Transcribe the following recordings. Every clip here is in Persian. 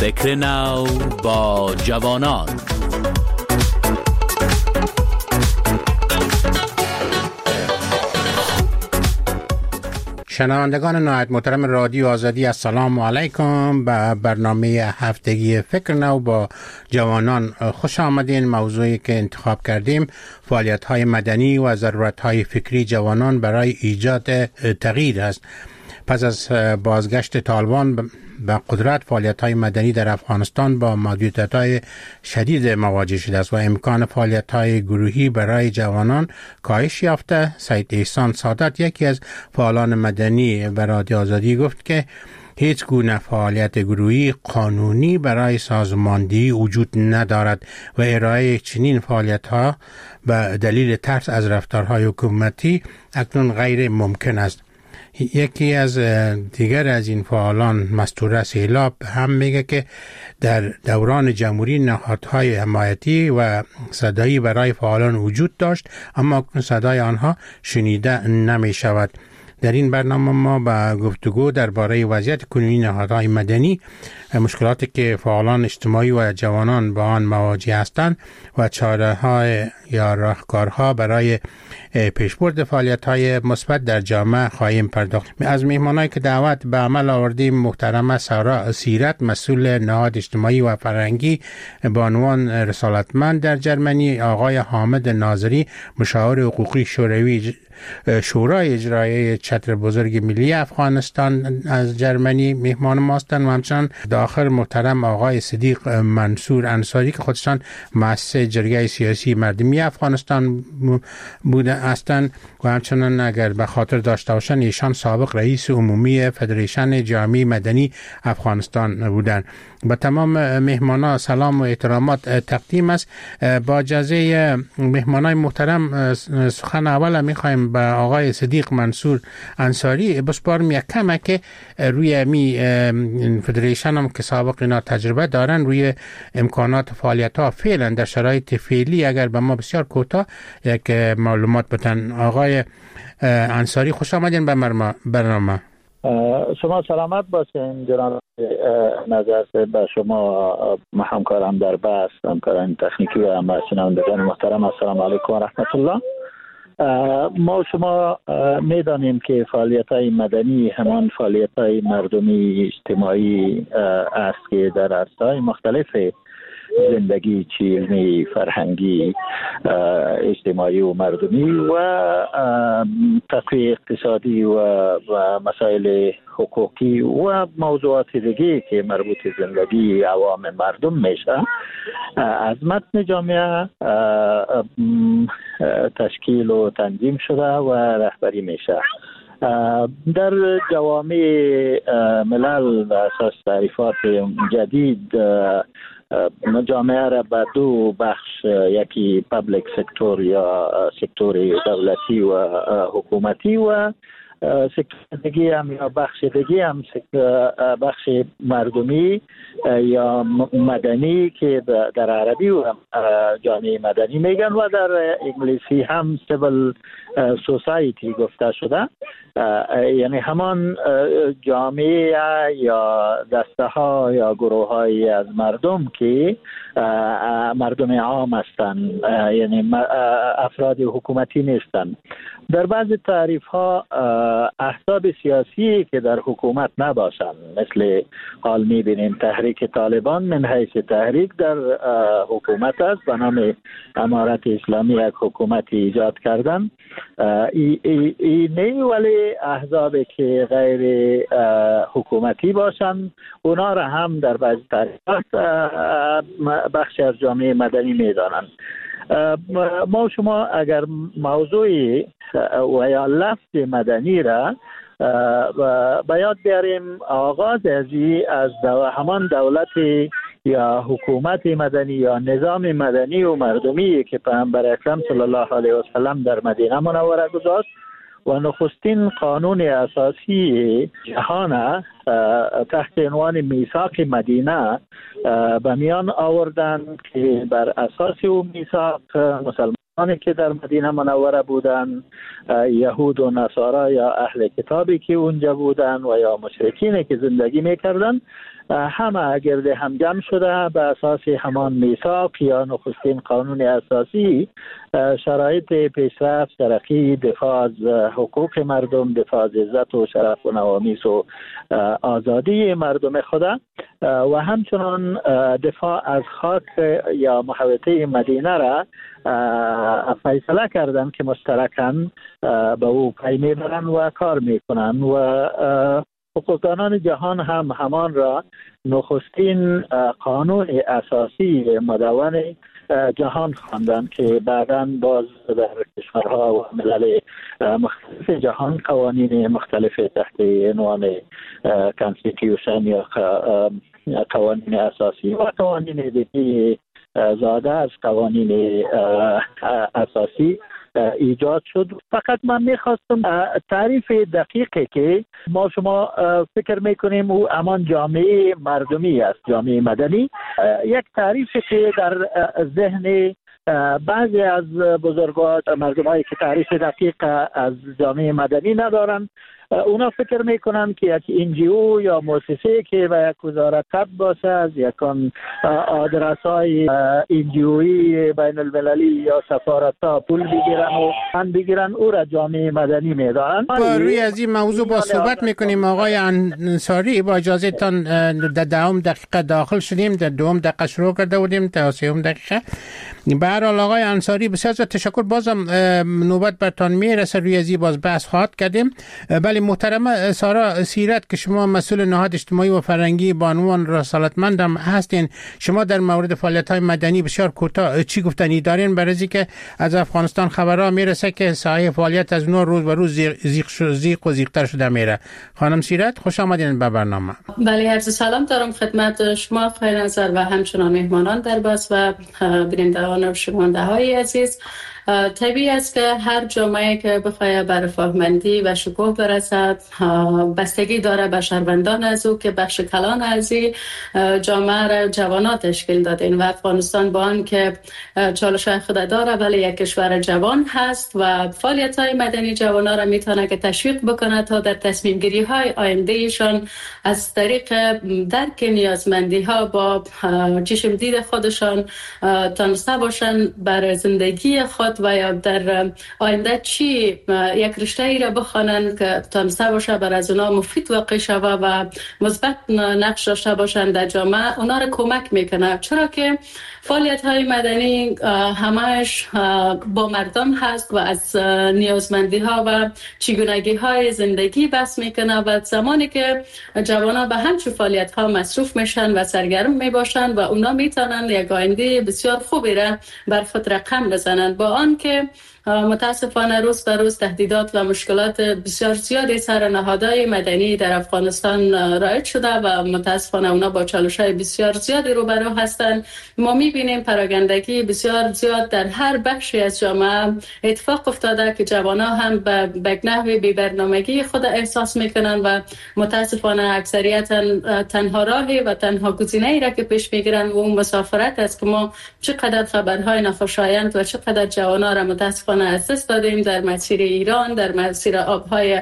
فکر نو با جوانان. شنوندگان نهایت محترم رادیو آزادی، السلام علیکم. به برنامه هفتگی فکر نو با جوانان خوش آمدین. موضوعی که انتخاب کردیم فعالیت‌های مدنی و ضرورت‌های فکری جوانان برای ایجاد تغییر است. پس از بازگشت طالبان به قدرت، فعالیت‌های مدنی در افغانستان با محدودیت‌های شدید مواجه شده است و امکان فعالیت‌های گروهی برای جوانان کاهش یافته. سید احسان سادات، یکی از فعالان مدنی به رادیو آزادی، گفت که هیچ گونه فعالیت گروهی قانونی برای سازماندهی وجود ندارد و ارائه چنین فعالیت‌ها به دلیل ترس از رفتارهای حکومتی اکنون غیر ممکن است. یکی از دیگر از این فعالان، مستوره سیلاب، هم میگه که در دوران جمهوری نهادهای حمایتی و صدایی برای فعالان وجود داشت، اما صدای آنها شنیده نمی شود. در این برنامه ما با گفتگو درباره وضعیت کنونی نهادهای مدنی، مشکلاتی که فعالان اجتماعی و جوانان با آن مواجه هستند و چاره‌های یا راهکارها برای پیشبرد فعالیت‌های مثبت در جامعه خواهیم پرداخت. از مهمانانی که دعوت به عمل آوردیم، محترمه سارا سیرت، مسئول نهاد اجتماعی و فرهنگی بانوان رسالتمند در جرمنی، آقای حامد ناظری، مشاور حقوقی شورای اجرایی چتر بزرگ ملی افغانستان از جرمنی مهمان ما هستند، و همچنان داخل محترم آقای صدیق منصور انصاری که خودشان مؤسس جرگه سیاسی مردمی افغانستان بوده هستند و همچنان اگر به خاطر داشته باشند ایشان سابق رئیس عمومی فدریشن جامعه مدنی افغانستان بودند. با تمام مهمانان سلام و احترامات تقدیم است. با اجازه مهمانان محترم سخن اول میخوایم به آقای صدیق منصور انصاری بسپارم یک کمه که روی می فدریشن هم که سابق اینا تجربه دارن روی امکانات فعالیت ها فعلا در شرایط فعلی اگر به ما بسیار کوتاه یک معلومات بدن. آقای انصاری، خوش آمدین به برنامه. شما سلامت باشین جناب نظر به شما همکارم در بحث، همکاران تکنیکی و شنوندگان محترم، السلام علیکم و رحمت الله. ما شما میدانیم که فعالیت‌های مدنی همان فعالیت‌های مردمی اجتماعی است که در عرصه‌های مختلف زندگی علمی، فرهنگی، اجتماعی و مردمی و تقویت اقتصادی و مسائل حقوقی و موضوعات دیگه که مربوط زندگی عوام مردم میشه از متن جامعه تشکیل و تنظیم شده و رهبری میشه. در جوامع ملل و اساس تعریفات جدید جامعه را به دو بخش، یکی پابلیک سکتور یا سکتور دولتی و حکومتی و سکتور دیگه هم یا بخش دیگه هم بخش مردمی یا مدنی که در عربی و جامعه مدنی میگن و در انگلیسی هم سیویل سوسایتی گفته شده، یعنی همان جامعه یا دسته ها یا گروه های از مردم که مردم عام هستند، یعنی افراد حکومتی نیستند. در بعض تعریف ها احزاب سیاسی که در حکومت نباشند، مثل حال میبینیم تحریک طالبان من حیث تحریک در حکومت است، به نام امارت اسلامی یک حکومت ایجاد کردن. نه ولی احزابی که غیر حکومتی باشند اونا را هم در بعض تعریفات بخشی از جامعه مدنی میدانند. ما شما اگر موضوعی و یا لفظ مدنی را به یاد بیاریم، آغاز از همان دولت یا حکومت مدنی یا نظام مدنی و مردمی که پیامبر اکرم صلی الله علیه و سلم در مدینه منوره گذاشت و نخستین قانون اساسی جهان تحت عنوان میثاق مدینه به میان آوردند که بر اساس او میثاق مسلمان مسلمانانی که در مدینه منوره بودن، یهود و نصارا یا اهل کتابی که اونجا بودن و یا مشرکینی که زندگی میکردن، همه گرد هم جمع شده به اساس همان میثاق یا نخستین قانون اساسی شرایط پیشرفت، ترقی، دفاع از حقوق مردم، دفاع از عزت و شرف و نوامیس و آزادی مردم خدا و همچنان دفاع از خاک یا محوطه مدینه را فیصله کردن که مشترکاً به او پی میبرن و کار میکنن و حقوقدانان جهان هم همان را نخستین قانون اساسی مدون جهان خواندند که بعداً باز در کشورها و ملل مختلف جهان قوانین مختلف تحت عنوان کانستیتیوشن یا قوانین اساسی و قوانین دیگه زاده از قوانین اساسی ایجاد شد. فقط من میخواستم تعریف دقیقی که ما شما فکر میکنیم او همان جامعه مردمی است، جامعه مدنی، یک تعریفی که در ذهن بعضی از بزرگان مردمایی که تعریف دقیق از جامعه مدنی ندارن، اونا فکر میکنن که یک NGO یا مؤسسه که به یک وزارت تبع باشه، از یکان آدرسای NGOی بین المللی یا سفارت ها پول بگیرن او را جامعه مدنی میدارن. روی از این موضوع با صحبت میکنیم. آقای انصاری، با اجازه تان در 10 دقیقه داخل شدیم، در 2 دقیقه شروع کرده بودیم تا 3 دقیقه. به هر حال آقای انصاری بسیار تشکر. بازم نوبت برتان میرسه، روی از این باز بحث خواهد کردیم. بله محترمه سارا سیرت که شما مسئول نهاد اجتماعی و فرهنگی بانوان رسالتمند هم هستین، شما در مورد فعالیت‌های مدنی بسیار کوتاه چی گفتنی دارین؟ برای اینکه از افغانستان خبرها میرسه که ساحه فعالیت از اونها روز به روز زیق و زیق‌تر شده میره. خانم سیرت خوش آمدین به برنامه. بله، عرض سلام دارم خدمت شما خیر نظر و همچنان مهمانان در بس و بینندگان و شنونده‌های عزیز. طبیعی است که هر جامعه که بخواهد بر رفاهمندی و شکوه برسد بستگی داره به شهروندان از او که بخش کلان از این جامعه را جوانان تشکیل دادین و افغانستان با آن که چالش خود داره ولی یک کشور جوان هست و فعالیت‌های مدنی جوانان را میتونه که تشویق بکنه تا در تصمیم گیری های آینده ایشان از طریق درک نیازمندی ها با چشم دید خودشان تونسته باشن بر زندگی خود و یا در آینده چی یک رشته ای را بخوانند که تونسته باشه بر از اونا مفید واقع شوه و مثبت نقش داشته باشند در جامعه، اونا را کمک میکنه. چرا که فعالیت های مدنی همش با مردم هست و از نیازمندی ها و چگونگی های زندگی بحث میکنه و زمانی که جوانان به همچون فعالیت ها مصروف میشن و سرگرم میباشن و اونا میتونن یک آینده بسیار خوبی را بر خود رقم بزنن، با آن که متاسفانه روز به روز تهدیدات و مشکلات بسیار زیادی سر نهادهای مدنی در افغانستان رایج شده و متاسفانه اونا با چالش‌های بسیار زیادی روبرو هستند. ما می‌بینیم پراگندگی بسیار زیاد در هر بخشی از جامعه اتفاق افتاده که جوانان هم به نحوی بی‌برنامگی خود احساس می‌کنند و متاسفانه اکثریتا تنها راهی و تنها گزینه‌ای را که پیش می‌گیرند و اون مسافرت است که ما چقدر خبرهای ناخوشایند و چقدر جوانان را متاسفانه از دست دادیم در مسیر ایران، در مسیر آبهای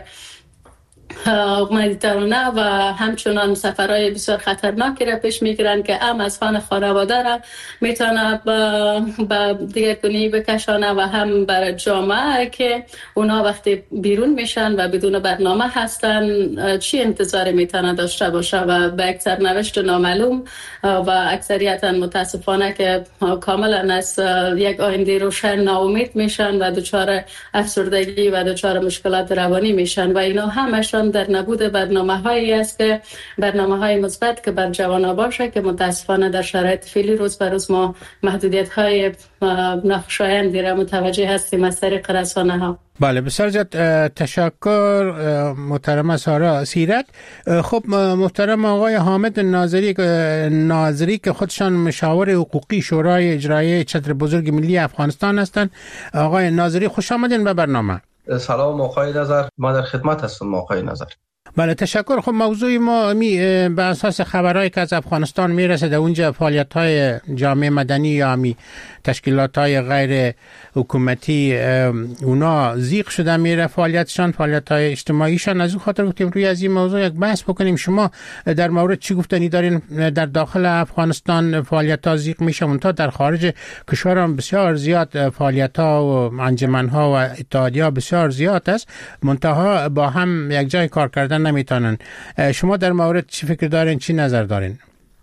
مدیترانه و همچنان سفرهای بسیار خطرناکی را پیش میگیرند که هم از خانه خانواده را میتونه به دیگرگونی بکشانه و هم بر جامعه که اونا وقتی بیرون میشن و بدون برنامه هستن چی انتظاری میتونه داشته باشه و به یک سرنوشت نامعلوم و اکثریتا متاسفانه که کاملا از یک آینده روشن ناامید میشن و دچار افسردگی و دچار مشکلات روانی میشن و اینا همشون در نبود برنامه‌هایی است که برنامه‌های مثبت که بر جوانان باشه که متاسفانه در شرایط فعلی روز به روز ما محدودیت‌های ناخوشایندی را متوجه هستیم از طریق رسانه‌ها. بله بسیار زیاد تشکر محترم سارا سیرت. خب محترم آقای حامد ناظری که خودشان مشاور حقوقی شورای اجرایی چتر بزرگ ملی افغانستان هستند. آقای ناظری خوش آمدین به برنامه. سلام آقای نظر، ما در خدمت هستم آقای نظر. بله تشکر. خب موضوع ما به اساس خبرهایی که از افغانستان میرسه در اونجا فعالیت‌های جامعه مدنی یا تشکیلات‌های غیر حکومتی اونا زیغ شده میره فعالیتشان، فعالیت‌های اجتماعیشان. از اون خاطر گفتیم روی از این موضوع یک بحث بکنیم. شما در مورد چی گفتنی دارین؟ در داخل افغانستان فعالیت‌ها زیغ میشه، اونتا در خارج کشور هم بسیار زیاد فعالیت‌ها و انجمن‌ها و اتحادیه‌ها بسیار زیاد است، منتها با هم یک جای کار کردن نمیتونن. شما در مورد چی فکر دارین، چی نظر دارین؟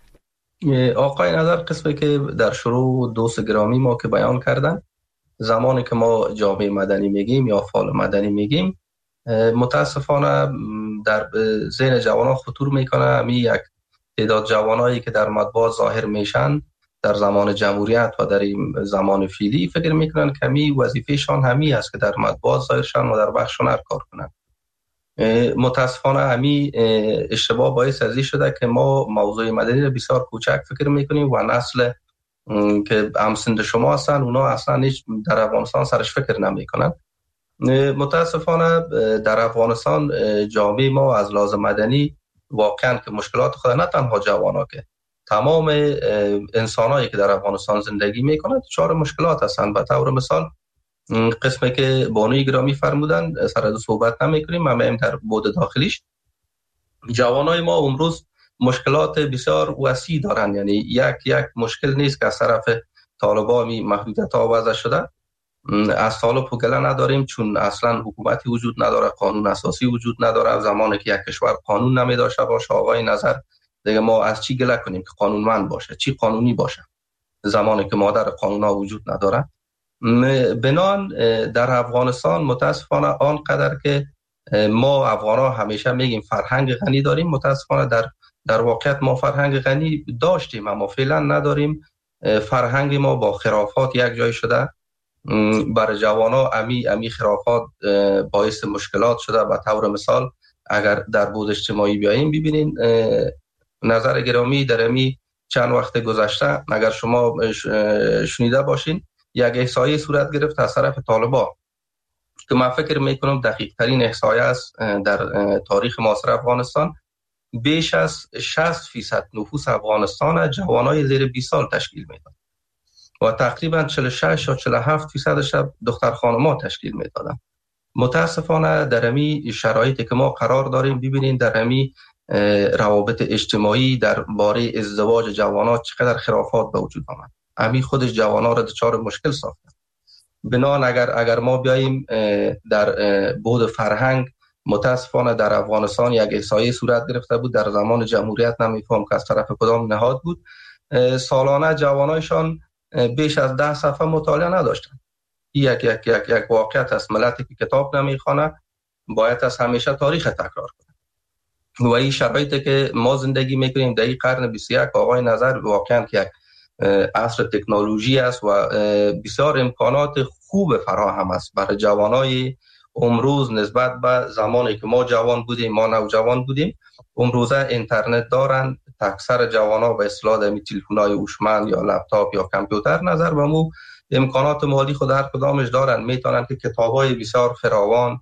آقای نظر قسمی که در شروع دوست گرامی ما که بیان کردن، زمانی که ما جامعه مدنی میگیم یا فعال مدنی میگیم، متاسفانه در ذهن جوانان خطور میکنه همی یک تعداد جوانایی که در مطبوعات ظاهر میشن در زمان جمهوریت و در این زمان فعلی فکر میکنن که همی وظیفهشان همی است که در مطبوعات ظاهر شن و در بخش هنر کار کنن. متاسفانه همی اشتباه باعث از این شده که ما موضوع مدنی را بسیار کوچک فکر میکنیم و نسل که همسند شما هستن اونا اصلا هیچ در افغانستان سرش فکر نمیکنن. متاسفانه در افغانستان جامعه ما از لحاظ مدنی واقعا که مشکلات خود نه تنها جوانا که تمام انسانایی که در افغانستان زندگی میکنند دچار مشکلات هستند. به طور مثال قسمی که بانوی گرامی فرمودن سر از صحبت نمیکنیم، ما در بود داخلیش جوانای ما امروز مشکلات بسیار وسیع دارن، یعنی یک مشکل نیست که از طرف طالبان محدودیت ها وضع شده. از طالب گله نداریم چون اصلا حکومتی وجود نداره، قانون اساسی وجود نداره. زمانی که یک کشور قانون نمیداشته باشه آقای نظر دیگه ما از چی گله کنیم که قانونمند باشه، چی قانونی باشه زمانی که مادر قانون ها وجود نداره. بنان در افغانستان متاسفانه آنقدر که ما افغانا همیشه میگیم فرهنگ غنی داریم، متاسفانه در واقعیت ما فرهنگ غنی داشتیم اما فعلا نداریم. فرهنگ ما با خرافات یک جای شده، برای جوانا امی خرافات باعث مشکلات شده. به طور مثال اگر در بود اجتماعی بیاییم ببینین نظر گرامی در امی چند وقت گذشته اگر شما شنیده باشین یک احصایه صورت گرفت از طرف طالبان که من فکر میکنم دقیق ترین احصایه است در تاریخ معاصر افغانستان. بیش از 60% نفوس افغانستان جوانای زیر 20 سال تشکیل میدن و تقریبا 46 تا 47% دختر خانم‌ها تشکیل میدادن. متاسفانه در امی شرایطی که ما قرار داریم ببینین در امی روابط اجتماعی در باره ازدواج جوانان چقدر خرافات به وجود آمد. امی خودش جوانان را دچار مشکل ساخته. بنان اگر ما بیاییم در بود فرهنگ، متاسفانه در افغانستان یک احصایه صورت گرفته بود در زمان جمهوریت، نمیفهم که از طرف کدام نهاد بود، سالانه جوانایشان بیش از 10 صفحه مطالعه نداشتن. یک واقعیت است. ملتی که کتاب نمیخونه باید از همیشه تاریخ تکرار کنه و این شرایطی که ما زندگی میکنیم در این قرن 21 آقای نظر واقعا که یک عصر تکنولوژی است و بسیار امکانات خوب فراهم است برای جوانای امروز نسبت به زمانی که ما جوان بودیم، ما نوجوان بودیم. امروزه اینترنت دارن، اکثر جوانا به اصطلاح در تلفن‌های هوشمند یا لپتاپ یا کامپیوتر نظر به مو امکانات مالی خود هر کدامش دارن، میتونن که کتاب‌های بسیار فراوان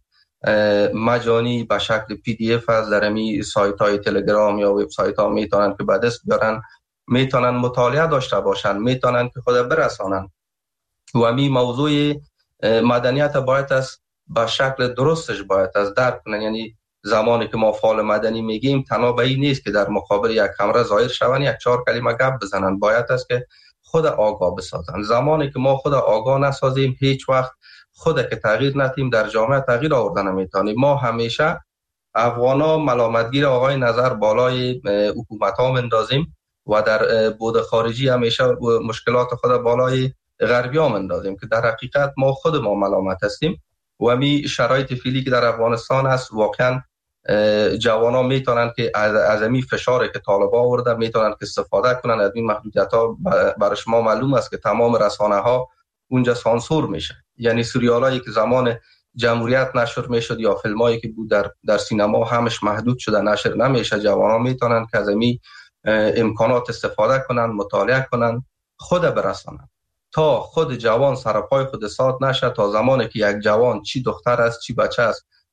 مجانی به شکل PDF از در می سایت‌های تلگرام یا وبسایت‌ها میتونن که به دست بیارن، میتونن مطالعه داشته باشن، میتونن که خود برسانن و می موضوع مدنیت باید است به شکل درستش باید از درک کنن. یعنی زمانی که ما فعال مدنی میگیم تنها به این نیست که در مقابل یک کامera ظاهر شون یک 4 کلمه گپ بزنن، باید است که خود آگاه بسازن. زمانی که ما خود آگاه نسازیم هیچ وقت خود که تغییر ندیم در جامعه تغییر آوردن نمیتونیم. ما همیشه افغانا ملامتگیر آقای نظر بالای حکومت ها مندازیم و در بود خارجی همیشه مشکلات خود بالای غربی ها مندازیم که در حقیقت ما خود ما ملامت هستیم و می شرایط فعلی که در افغانستان است واقعا جوانان میتونن که از این فشاری که طالبان آورده میتونن که استفاده کنن از این محدودیت ها. برای شما معلوم است که تمام رسانه ها اونجا سانسور میشه، یعنی سریالایی که زمان جمهوریت نشر میشد یا فیلمایی که بود در سینما همش محدود شده نشر نمیشه. جوانان میتونن که از این امکانات استفاده کنن، مطالعه کنن، خود برسانن تا خود جوان سر پای خود سات نشه. تا زمانی که یک جوان چی دختر است چی بچه است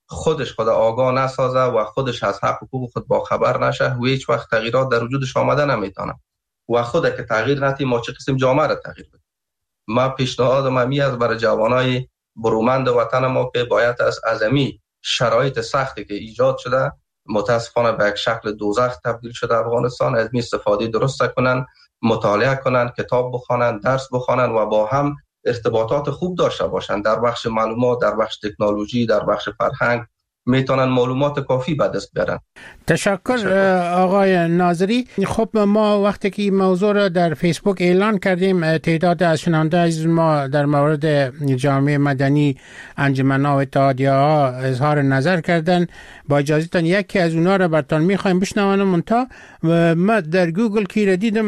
خودش خود آگاه نسازه و خودش از حق حقوق خود با خبر نشه و هیچ وقت تغییرات در وجودش آمده نمیتونه و خود که تغییر نتی ما چه قسم جامعه را تغییر بدیم. ما پیشنهادم می است برای جوانای برومند وطن ما که باید از عظمی شرایط سختی که ایجاد شده متاسفانه به یک شکل دوزخ تبدیل شده افغانستان، از این استفاده درست کنن، مطالعه کنن، کتاب بخوانن، درس بخوانن و با هم ارتباطات خوب داشته باشن در بخش معلومات، در بخش تکنولوژی، در بخش فرهنگ میتونن معلومات کافی به دست بیارن. تشکر آقای ناظری. خب ما وقتی که این موضوع را در فیسبوک اعلان کردیم تعداد از شنونده از ما در مورد جامعه مدنی، انجمن‌ها و اتحادیه‌ها اظهار نظر کردن. با اجازهتان یکی از اونها را براتون می‌خوایم بشنوانم. منتها ما در گوگل که دیدم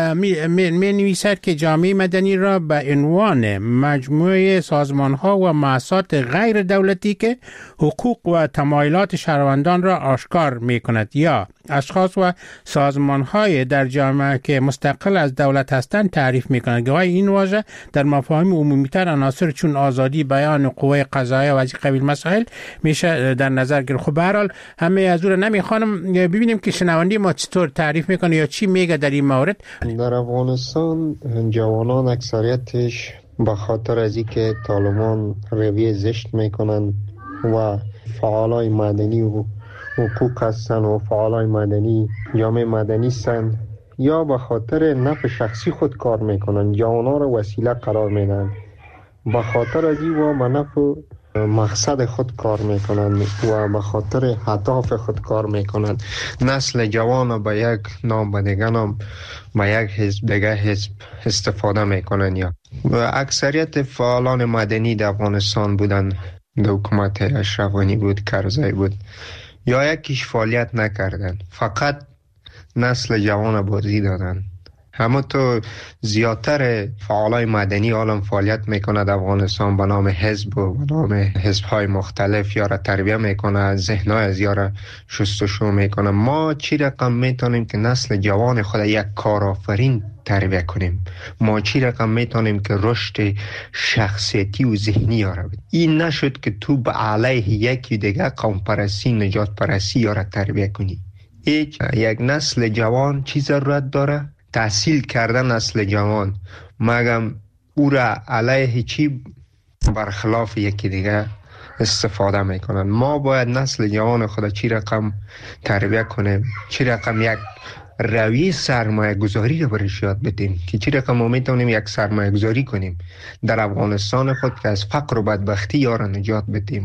می نویسد که جامعه مدنی را به عنوان مجموعه سازمان‌ها و مؤسسات غیر دولتی که حقوق و تمایلات شهروندان را آشکار می‌کند یا اشخاص و سازمان‌های در جامعه که مستقل از دولت هستند تعریف می‌کند. گاهی این واژه در مفاهیم عمومی‌تر عناصر چون آزادی بیان و قوه قضاییه و از این قبیل مسائل میشه در نظر گرفت. خب به هر حال همه از اون نمی‌خوانم، ببینیم که شنونده ما چطور تعریف می‌کنه یا چی میگه در این مورد. در افغانستان جوانان اکثریتش به خاطر از اینکه طالبان رویه زشت میکنن و فعالای مدنی و حقوق هستن و فعالای مدنی جامعه مدنی هستن یا به خاطر نفع شخصی خود کار میکنن، جوانا را وسیله قرار میدن، به خاطر از این و به نفع مقصد خود کار میکنن و به خاطر اهداف خود کار میکنن. نسل جوان به یک نام به دیگه نام به یک حزب دیگه حزب استفاده میکنن یا و اکثریت فعالان مدنی در افغانستان بودن در حکومت اشرف غنی بود، کرزی بود یا یکیش فعالیت نکردن، فقط نسل جوان بازی دادن. همه تو زیادتر فعالای مدنی عالم فعالیت میکنه در افغانستان به نام حزب و به نام حزب‌های مختلف، یا را تربیه میکنه، ذهن‌های از یا را شستشو میکنه. ما چی رقم میتونیم که نسل جوان خود یک کارآفرین تربیه کنیم؟ ما چی رقم میتونیم که رشد شخصیتی و ذهنی یاره بدیم؟ این نشد که تو به علیه یکی دیگه قوم پرستی، نجات پرستی یاره تربیه کنی. یک نسل جوان چی ضرورت داره؟ تحصیل کردن نسل جوان، مگم او را علیه چی برخلاف یکی دیگه استفاده میکنن. ما باید نسل جوان خود چی رقم تربیه کنیم، چی رقم یک روی سرمایه گذاری رو برش یاد بدیم که چی رقم ما میتونیم یک سرمایه گذاری کنیم در افغانستان خود که از فقر و بدبختی یارا نجات بدیم.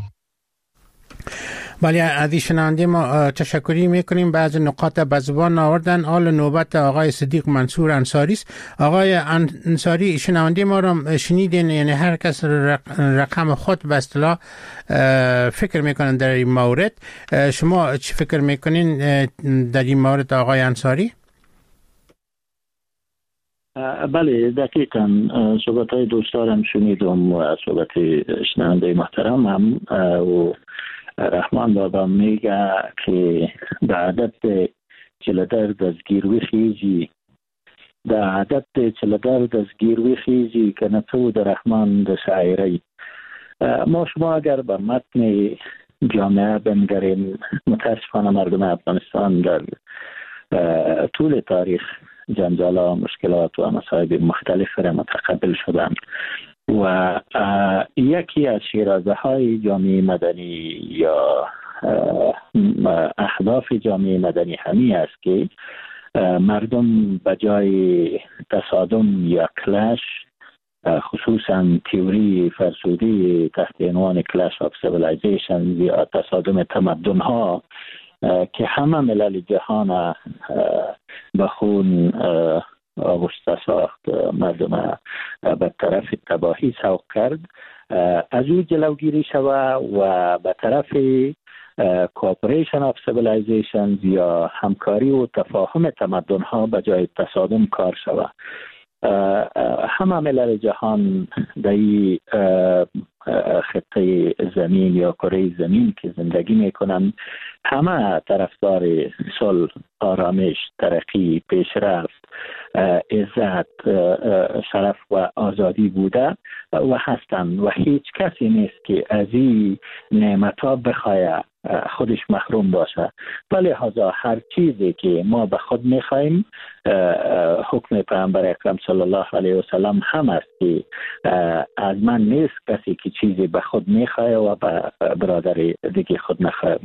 بله، از شنونده ما تشکری میکنیم. بعض نکات به زبان آوردن. حال نوبت آقای صدیق منصور انصاری است. آقای انصاری، شنونده ما را شنیدین، یعنی هر کس رقم خود به اصطلاح فکر میکنن در این مورد. شما چی فکر میکنین در این مورد آقای انصاری؟ بله، دقیقاً صحبت‌های دوستانم شنیدم و صحبت شنونده محترم هم و رحمان بابا میگه که در عادت چلدر دزگیروی خیزی در عادت چلدر دزگیروی خیزی که نتو در رحمان در شاعری. ما شما اگر به متن جامعه بنگریم، متاسفانه مردم افغانستان در طول تاریخ جنجالا، مشکلات و مصائب مختلف را متقبل شدند و یکی از شیرازه های جامعه مدنی یا اهداف جامعه مدنی همی است که مردم به جای تصادم یا کلش، خصوصا تئوری فرسودی تحت عنوان کلش آف سیویلایزیشن یا تصادم تمدن ها که همه ملل جهان به خون آغشته ساخت، مردم به طرف تباهی سوق کرد، از او جلوگیری شود و به طرف کوآپریشن آف سیویلایزیشن یا همکاری و تفاهم تمدن ها به جای تصادم کار شود. همه ملل جهان در این خطه زمین یا کره زمین که زندگی میکنن، همه طرفدار صلح، آرامش، ترقی، پیشرفت عزت، شرف و آزادی بوده و هستند و هیچ کسی نیست که از این نعمت‌ها بخواه خودش محروم باشه. ولی لحاظا هر چیزی که ما به خود میخوایم، حکم پیامبر اکرم صلی الله علیه و سلم هم است که از من نیست کسی که چیزی به خود میخواه و به برادر دیگه خود نخواه.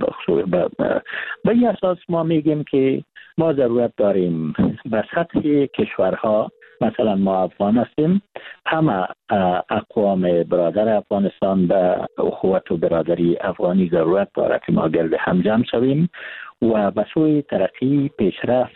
به این اساس ما میگیم که ما ضرورت داریم به سطح کشورها، مثلا ما افغان هستیم، همه اقوام برادر افغانستان به اخوت و برادری افغانی ضرورت داره که ما گرد هم جمع شویم و به سوی ترقی، پیشرفت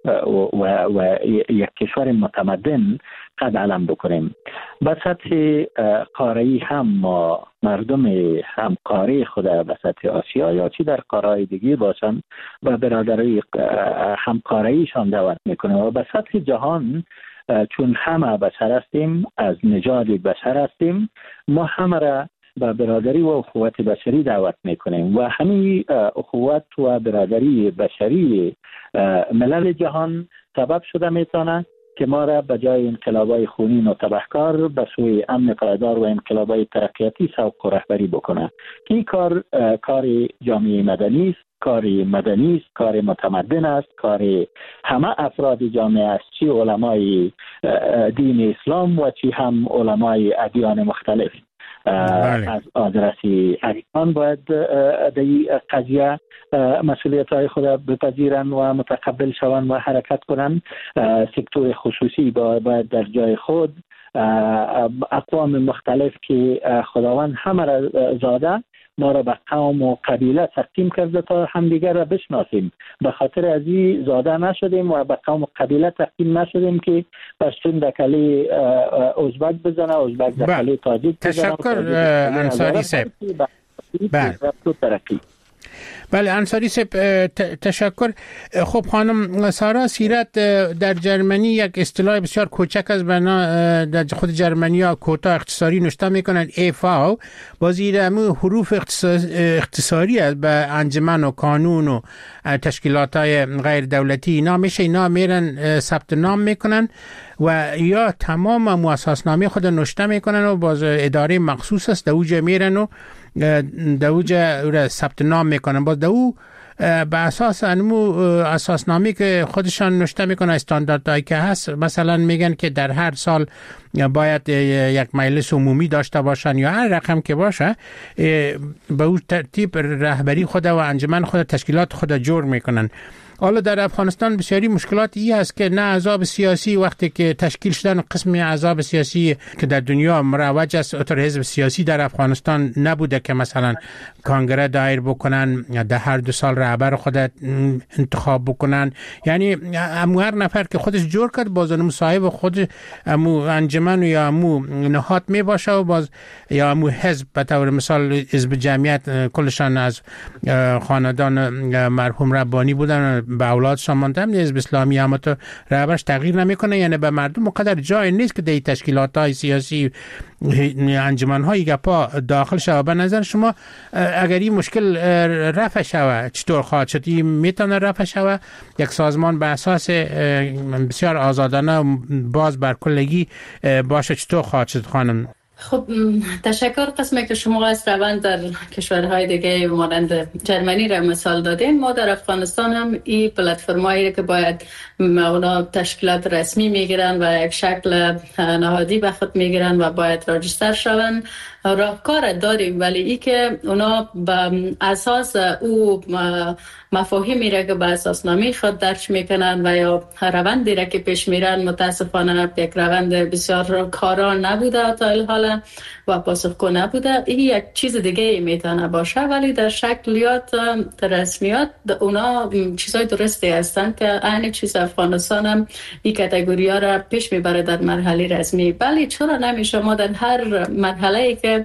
و یک کشور متمدن قد علم بکنیم. به سطح قاره‌ای هم ما مردم هم قاره خود به سطح آسیا یا چی در قاره‌های دیگه باشن و برادری هم قاره‌ایشان دعوت میکنه و به سطح جهان، چون همه بشر هستیم، از نژاد بشر هستیم، ما همه را به برادری و اخوت بشری دعوت میکنیم و همین اخوت و برادری بشری ملل جهان سبب شده میتونه که ما را به جای انقلابای خونین و تبهکار به سوی امن پایدار و انقلابای ترقیاتی سوق و رهبری بکنه. این کار جامعه مدنی است، کار مدنی است، کار متمدن است، کار همه افراد جامعه است، چی علمای دین اسلام و چی هم علمای ادیان مختلف. از آدرسی ادیان باید در قضیه مسئولیت های خود بپذیرن و متقبل شوند و حرکت کنند. سکتور خصوصی باید در جای خود، اقوام مختلف که خداوند همه را زاده، ما را به قوم و قبیله تقسیم کرده تا همدیگر را بشناسیم. به خاطر از این زاده نشدیم و به قوم و قبیله تقسیم نشدیم که پشتون دکلی ازبک بزنه، ازبک دکلی تاجیک بزنه. تشکر انصاری صاحب. بله انصاری صاحب تشکر. خب خانم سارا سیرت، در جرمنی یک اصطلاح بسیار کوچک از بنا در خود جرمنی ها کوتاه اختصاری نوشته میکنن ایفاو، با زیر همون حروف اختصاری است به انجمن و قانون و تشکیلات های غیر دولتی. اینا میرن ثبت نام میکنن و یا تمام مؤسسنامه خود نوشته میکنن و باز اداره مخصوص است دوجه میرن و دوجه ثبت نام میکنن. باز دو به اساس انمو اساسنامه که خودشان نوشته میکنن، استانداردهایی که هست، مثلا میگن که در هر سال باید یک مجلس عمومی داشته باشن یا هر رقم که باشه، به اون ترتیب رهبری خود و انجمن خود تشکیلات خود جور میکنن. حالا در افغانستان بسیاری مشکلات ای هست که نه احزاب سیاسی وقتی که تشکیل شدن، قسم احزاب سیاسی که در دنیا مروج است، اتر حزب سیاسی در افغانستان نبوده که مثلا کانگره دایر بکنن، در هر 2 سال رهبر خود انتخاب بکنن. یعنی هر نفر که خودش جور کرد باز صاحب خود امو انجمن یا امو نهاد می باشه و باز یا امو حزب، به طور مثال حزب جمعیت کلشان از خاندان مرحوم ربانی بودن، به اولادشان ماندن. حزب اسلامی هم تو رهبرش تغییر نمیکنه. یعنی به مردم مقدر جای نیست که در تشکیلات های سیاسی انجمن های گپا داخل شود. به نظر شما اگر این مشکل رفع شود چطور خواهد شد؟ میتونه رفع شود؟ یک سازمان به اساس بسیار آزادانه باز بر کلگی باشه چطور خواهد شد خانم؟ خب تشکر. قسمی که شما از روند در کشورهای دیگه مانند جرمنی را مثال دادین، ما در افغانستان هم این پلتفرمایی که باید اونا تشکیلات رسمی میگیرن و یک شکل نهادی به خود میگیرن و باید راجستر شون راهکار داریم. ولی ای که اونا به اساس او مفاهیمی را که به اساسنامه خود درج میکنن و یا روندی را که پیش میرن متاسفانه یک روند بسیار کارا نبوده تا الحالا و پاسخگو نبوده. این یک چیز دیگه میتونه باشه، ولی در شکلیات رسمیات اونا چیزای درستی هستن که عین چیز افغانستان هم این کاتگوری ها را پیش میبره در مرحله رسمی. ولی چرا نمیشه ما در هر مرحله که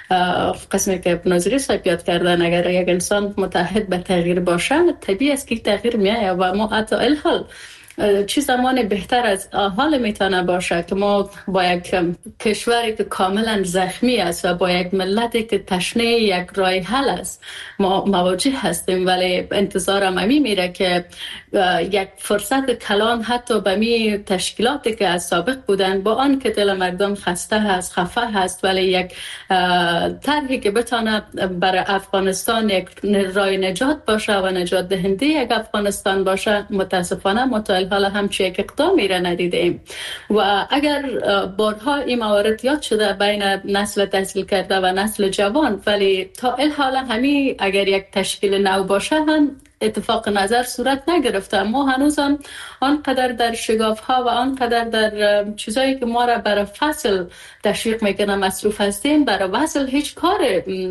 قسمی که ناظری صاحب یاد کردن، اگر یک انسان متحد به تغییر باشه طبیعی است که تغییر میایه و ما حتی الحال چه زمان بهتر از حال میتونه باشه که ما با یک کشوری که کاملا زخمی است و با یک ملتی که تشنه یک راه حل است ما مواجه هستیم، ولی انتظارم امی میره که یک فرصت کلان حتی به می تشکیلاتی که از سابق بودن، با آن که دل مردم خسته هست، خفه هست، ولی یک طرحی که بتونه برای افغانستان یک راه نجات باشه و نجات دهنده یک افغانستان باشه، متاسفانه ما تا حالا همچین یک اقدامی را ندیدیم. و اگر بارها این موارد یاد شده بین نسل تحصیل کرده و نسل جوان، ولی تا حالا همین اگر یک تشکیل نو باشه هم اتفاق نظر صورت نگرفته. ما هنوز هم آنقدر در شگاف ها و آنقدر در چیزایی که ما را برای فصل تشویق میکنه مصروف هستیم، برای وصل هیچ کار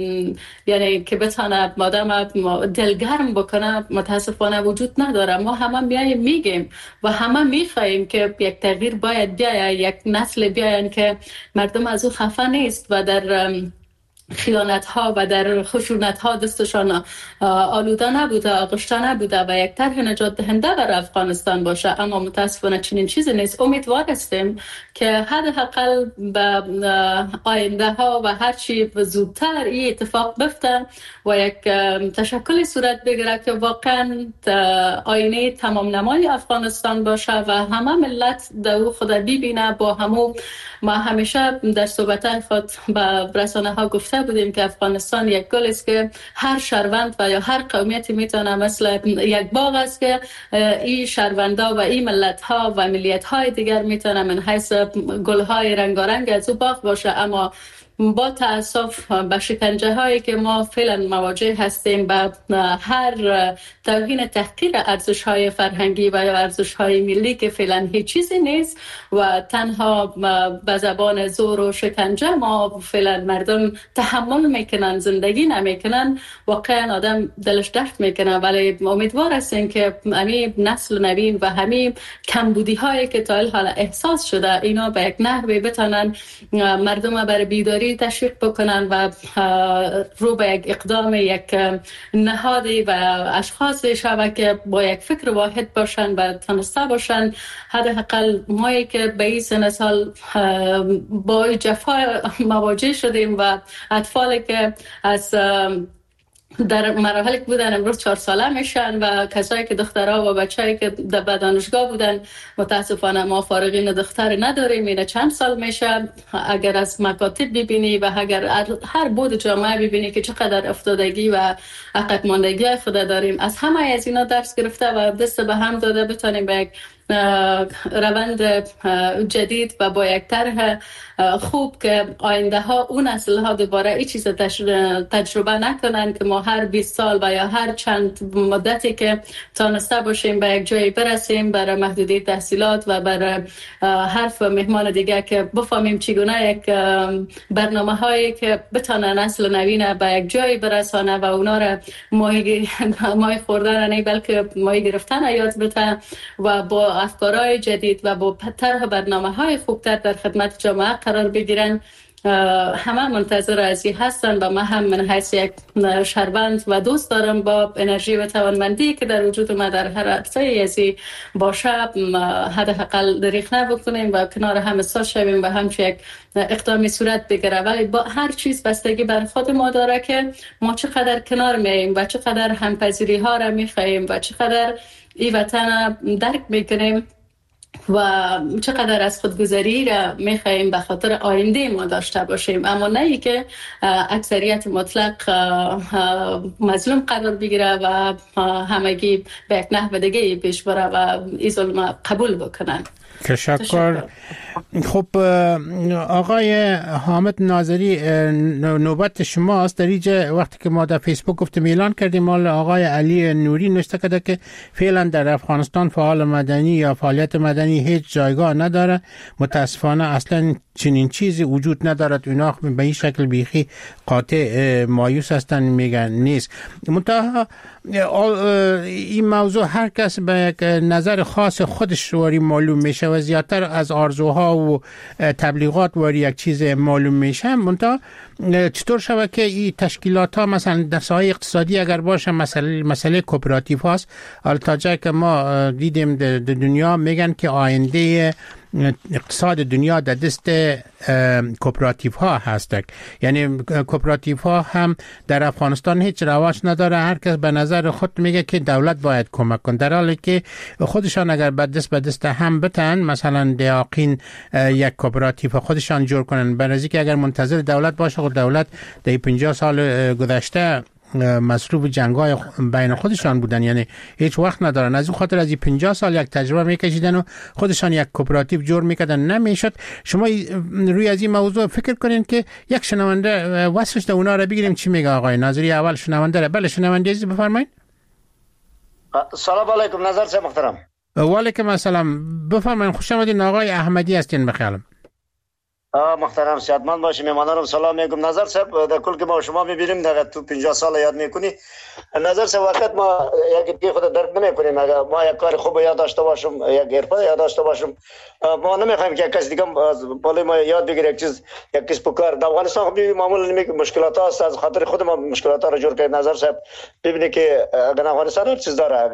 یعنی که بتونه مادام دلگرم بکنه متاسفانه وجود نداره. ما همه میایم میگیم و همه میخواهیم که یک تغییر باید بیاید، یک نسل بیاین که مردم از او خفه نیست و در خیانت ها و در خشونت ها دستشان آلوده نبوده، آغشته نبوده و یک طرح نجات دهنده برای افغانستان باشه. اما متاسفانه چنین چیزی نیست. امیدوار هستیم که حداقل به آینده ها و هرچی زودتر این اتفاق بفته و یک تشکل صورت بگیره که واقعا آینه تمام نمای افغانستان باشه و همه ملت در خود ببینه. با همو ما همیشه در صحبت خود به رسانه ها گفته بودیم که افغانستان یک گل است که هر شهروند و یا هر قومیتی میتونه مثل یک باغ است که این شهروندا و این ملت ها و ملیت های دیگر میتونه من حیث گل های رنگارنگ از او باغ باشه. اما با تأسف به شکنجه هایی که ما فعلا مواجه هستیم، به هر توهین تحقیر ارزش های فرهنگی و یا ارزش های ملی که فعلا هیچ چیزی نیست و تنها به زبان زور و شکنجه ما فعلا مردم تحمل میکنن، زندگی نمیکنن، واقعا آدم دلش درد میکنه. ولی امیدوار هستیم که همین نسل نوین و همین کمبودی هایی که تا حالا احساس شده اینا به یک نحوی بتونن مردم برای بیداری تشویق بکنن و رو به یک اقدام یک نهادی و اشخاص شوه که با یک فکر واحد باشن و تنسته باشن. حداقل مایی که به این سن سال با جفا مواجه شدیم و اطفالی که از در مراحلی که بودن امروز 4 ساله میشن و کسایی که دخترها و بچه‌ای که در دانشگاه بودن، متاسفانه ما فارغین دختر نداریم. اینه چند سال میشه. اگر از مکاتب ببینی و اگر هر بود جامعه ببینی که چقدر افتادگی و عقب ماندگی خود داریم، از همه از اینا درس گرفته و دست به هم داده بتونیم به یک روند جدید و با یک طرح خوب که آینده ها اون نسل ها دوباره این چیز تجربه نکنن که ما هر 20 سال و یا هر چند مدتی که تانسته باشیم به یک جایی برسیم برای محدودیت تحصیلات و برای حرف مهمان دیگه که بفهمیم چگونه یک برنامه هایی که بتونه نسل نوین به یک جایی برسانه و اونا را ماهی خوردن نه بلکه ماهی گرفتن یاد بده و با افکارهای جدید و با طرح برنامه‌های خوبتر در خدمت جامعه قرار بگیرن. همه منتظر از این هستن و من هم من حیث یک شهروند و دوست دارم با انرژی و توانمندی که در وجود ما در هر عرصه‌ای ازی باشه حداقل دریغ نبکنیم و کنار هم ایستاد شویم و همچون یک اقدامی صورت بگیره. ولی با هر چیز بستگی بر خود ما داره که ما چقدر کنار میاییم و چقدر همپذیری ها را میخواهیم و چقدر این وطن درک میکنیم و چقدر از خودگذری را میخواهیم به خاطر آینده ما داشته باشیم. اما نه ای که اکثریت مطلق مظلوم قرار بگیره و همگی به یک نحو دیگه پیش بره و این ظلم قبول بکنن. تشکر. خب آقای حامد ناظری، نوبت شماست. در اینجا وقتی که ما در فیسبوک گفتیم اعلان کردیم، مال آقای علی نوری نوشته کرده که فعلا در افغانستان فعال مدنی یا فعالیت مدنی هیچ جایگاه نداره. متاسفانه اصلا چنین چیزی وجود ندارد. اونا به این شکل بیخی قاطع مایوس هستن، میگن نیست. منتها این موضوع هر کس به یک نظر خاص خودش واری معلوم میشه و زیادتر از آرزوها و تبلیغات واری یک چیز معلوم میشه. منتها چطور شود که این تشکیلات ها مثلا در ساحه اقتصادی اگر باشه، مسئله کوپراتیو هاست. حالا تا جایی که ما دیدیم در دنیا میگن که آینده اقتصاد دنیا در دست کوپراتیو ها هست. یعنی کوپراتیو ها هم در افغانستان هیچ رواج نداره. هر کس به نظر خود میگه که دولت باید کمک کنه، در حالی که خودشان اگر به دست هم بتن، مثلا دیاقین یک کوپراتیو خودشان جور کنن، برای که اگر منتظر دولت باشه، خود دولت در 50 سال گذشته مصروف جنگ‌های بین خودشان بودن، یعنی هیچ وقت ندارن. از اون خاطر از 50 سال یک تجربه میکشیدن و خودشان یک کوپراتیو جور میکردن، نمیشد. شما روی از این موضوع فکر کنین که یک شنونده واسش ده اونا رو بگیریم چی میگه آقای ناظری. اول شنونده رو. بله شنونده عزیز بفرمایید. سلام علیکم نظر صاحب محترم. و علیکم السلام، بفرمایید. خوش آمدید. آقای احمدی هستین بخیالم. محترم صحتمند باشید. میهمانانم سلام میگم. نظر صاحب در کل که ما شما میبینیم در تو 50 سال یاد میکنی. نظر صاحب وقت ما یک خود درک نمیکنیم. اگر ما یک کار خوب یاد داشته باشم، یک حرفه یاد داشته باشم، ما نمیخوایم که کسی دیگه بالا ما یاد بگیره یک چیز، یک کسب و کار. در افغانستان خب معمولا مشکلات هست، از خاطر خود ما مشکلات را جور کرد. نظر صاحب ببینید که اگر افغانستان هر چیز داره،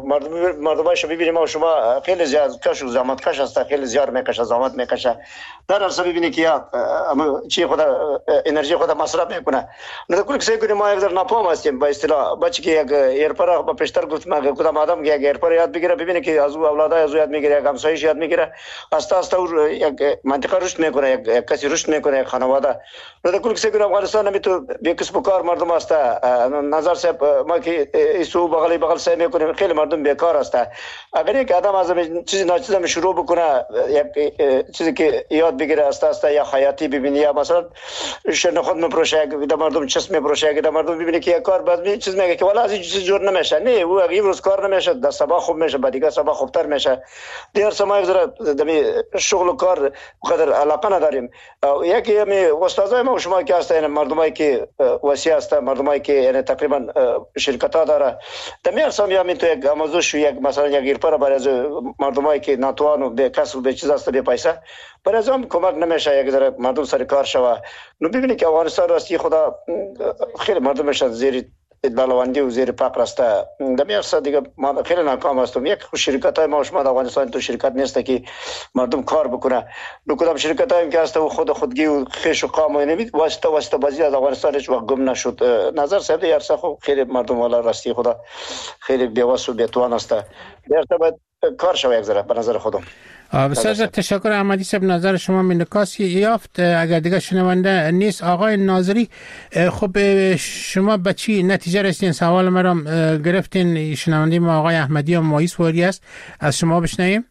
مردمش ببینیم ما شما خیلی زیاد کش و زحمت کش است، خیلی زیاد میکشه، زحمت میکشه. در اصل ببینید که چی خود انرژی خود مصرف میکنه. نه کل کسی کنیم ما یک در ناپام هستیم به اصطلاح. بچه که یک ایرپر با پیشتر گفت ما کدام آدم که یک ایرپر یاد بگیره، ببینه که از او اولادای از او یاد میگیره، یک همسایه‌اش یاد میگیره، آستا او یک منطقه رشد میکنه، یک کسی رشد میکنه، یک خانواده. نه کل کسی کنیم افغانستان نمیتو به کسب و کار مردم است. نظر صاحب ما که ایسو بغل سعی میکنیم، خیلی مردم بیکار است. اگر یک آدم از چیزی ناچیزی شروع بکنه، یک چیزی که یاد بگیره است یا حیاتی ببینی، یا مثلا شن خود میپروشه، یک مردم چسم میپروشه، یک مردم ببینه که یک کار بعد چیز میگه که والا از این چیز جور نمیشه. نه او اگه روز کار نمیشه، در صبح خوب میشه، بعد دیگه صبح خوبتر میشه. دیگر سما ذره دمی شغل و کار قدر علاقه نداریم. یکی می استادای ما شما که هستن، مردمایی که وسیع هستن، مردمایی که یعنی تقریبا شرکت ها داره، دمی ارسام یا می تو یک آموزش یک مثلا یک ایرپر برای مردمایی که ناتوان و به کسب به چیز است، به پیسه برای ازم کمک نمیشه، یک ذره مردم سر کار شوه. نو ببینید که افغانستان راستی خدا خیلی مردمش زیر بلواندی و زیر فقر است. دمی ارسا دیگه ما خیلی ناکام هستیم. یک شرکت های ما شما در افغانستان تو شرکت نیست که مردم کار بکنه. نو کدام شرکت هایی که هست و خودگی و خیش و قام و نمید واسطه بازی از افغانستان هیچ وقت گم نشد. نظر صاحب دیگه ارسا خب خیلی مردم والا راستی خدا خیلی بی‌وس و بی‌توان است. ارسا باید کار شوه یک ذره به نظر خودم. بسیار تشکر احمدی صاحب، نظر شما منعکاسی یافت. اگر دیگه شنونده نیست آقای ناظری، خب شما به چی نتیجه رسیدین؟ سوال مرا گرفتین. شنونده ما آقای احمدی و مایس واری است، از شما بشنویم.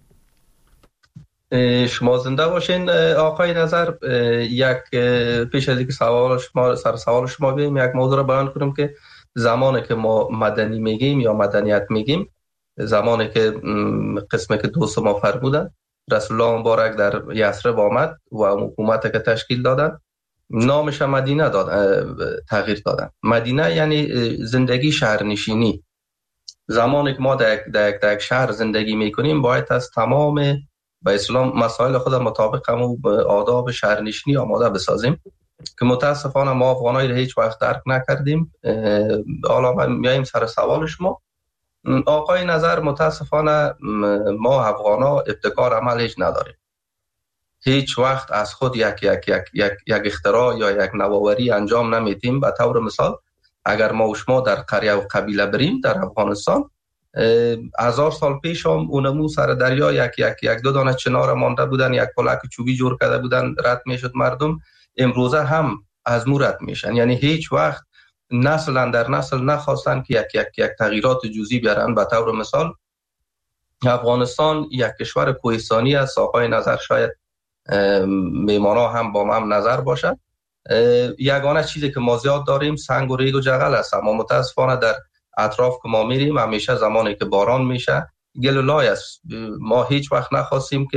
شما زنده باشین آقای نظر. یک پیش از اینکه سوال شما بیم یک موضوع را بیان کنم که زمانی که ما مدنی میگیم یا مدنیت میگیم، زمانی که قسمی که دوست ما فرمودن، رسول الله مبارک در یثرب آمد و حکومت که تشکیل دادن، نامش مدینه تغییر دادن. مدینه یعنی زندگی شهرنشینی. زمانی که ما در یک شهر زندگی میکنیم باید از تمام به اسلام مسائل خود مطابق هم آداب شهرنشینی آماده بسازیم که متاسفانه ما افغانایی را هیچ وقت درک نکردیم. حالا میایم سر سوال شما آقای نظر. متاسفانه ما افغانا ابتکار عمل هیچ نداریم. هیچ وقت از خود یک اختراع یا یک نوآوری انجام نمیدیم. به طور مثال اگر ما و شما در قریه و قبیله بریم در افغانستان، 1000 سال پیش هم اونمو سر دریا یک دو دانه چنار مانده بودن، یک پلک چوبی جور کرده بودن، رد میشد مردم. امروزه هم از مو رد میشن. یعنی هیچ وقت نسل در نسل نخواستن که یک تغییرات جزئی بیارن. به طور مثال افغانستان یک کشور کوهستانی است. آقای نظر شاید میمانا هم با من نظر باشد. یگانه چیزی که ما زیاد داریم سنگ و ریگ و جغل است. اما متاسفانه در اطراف که ما میریم همیشه زمانی که باران میشه گل و لای است. ما هیچ وقت نخواستیم که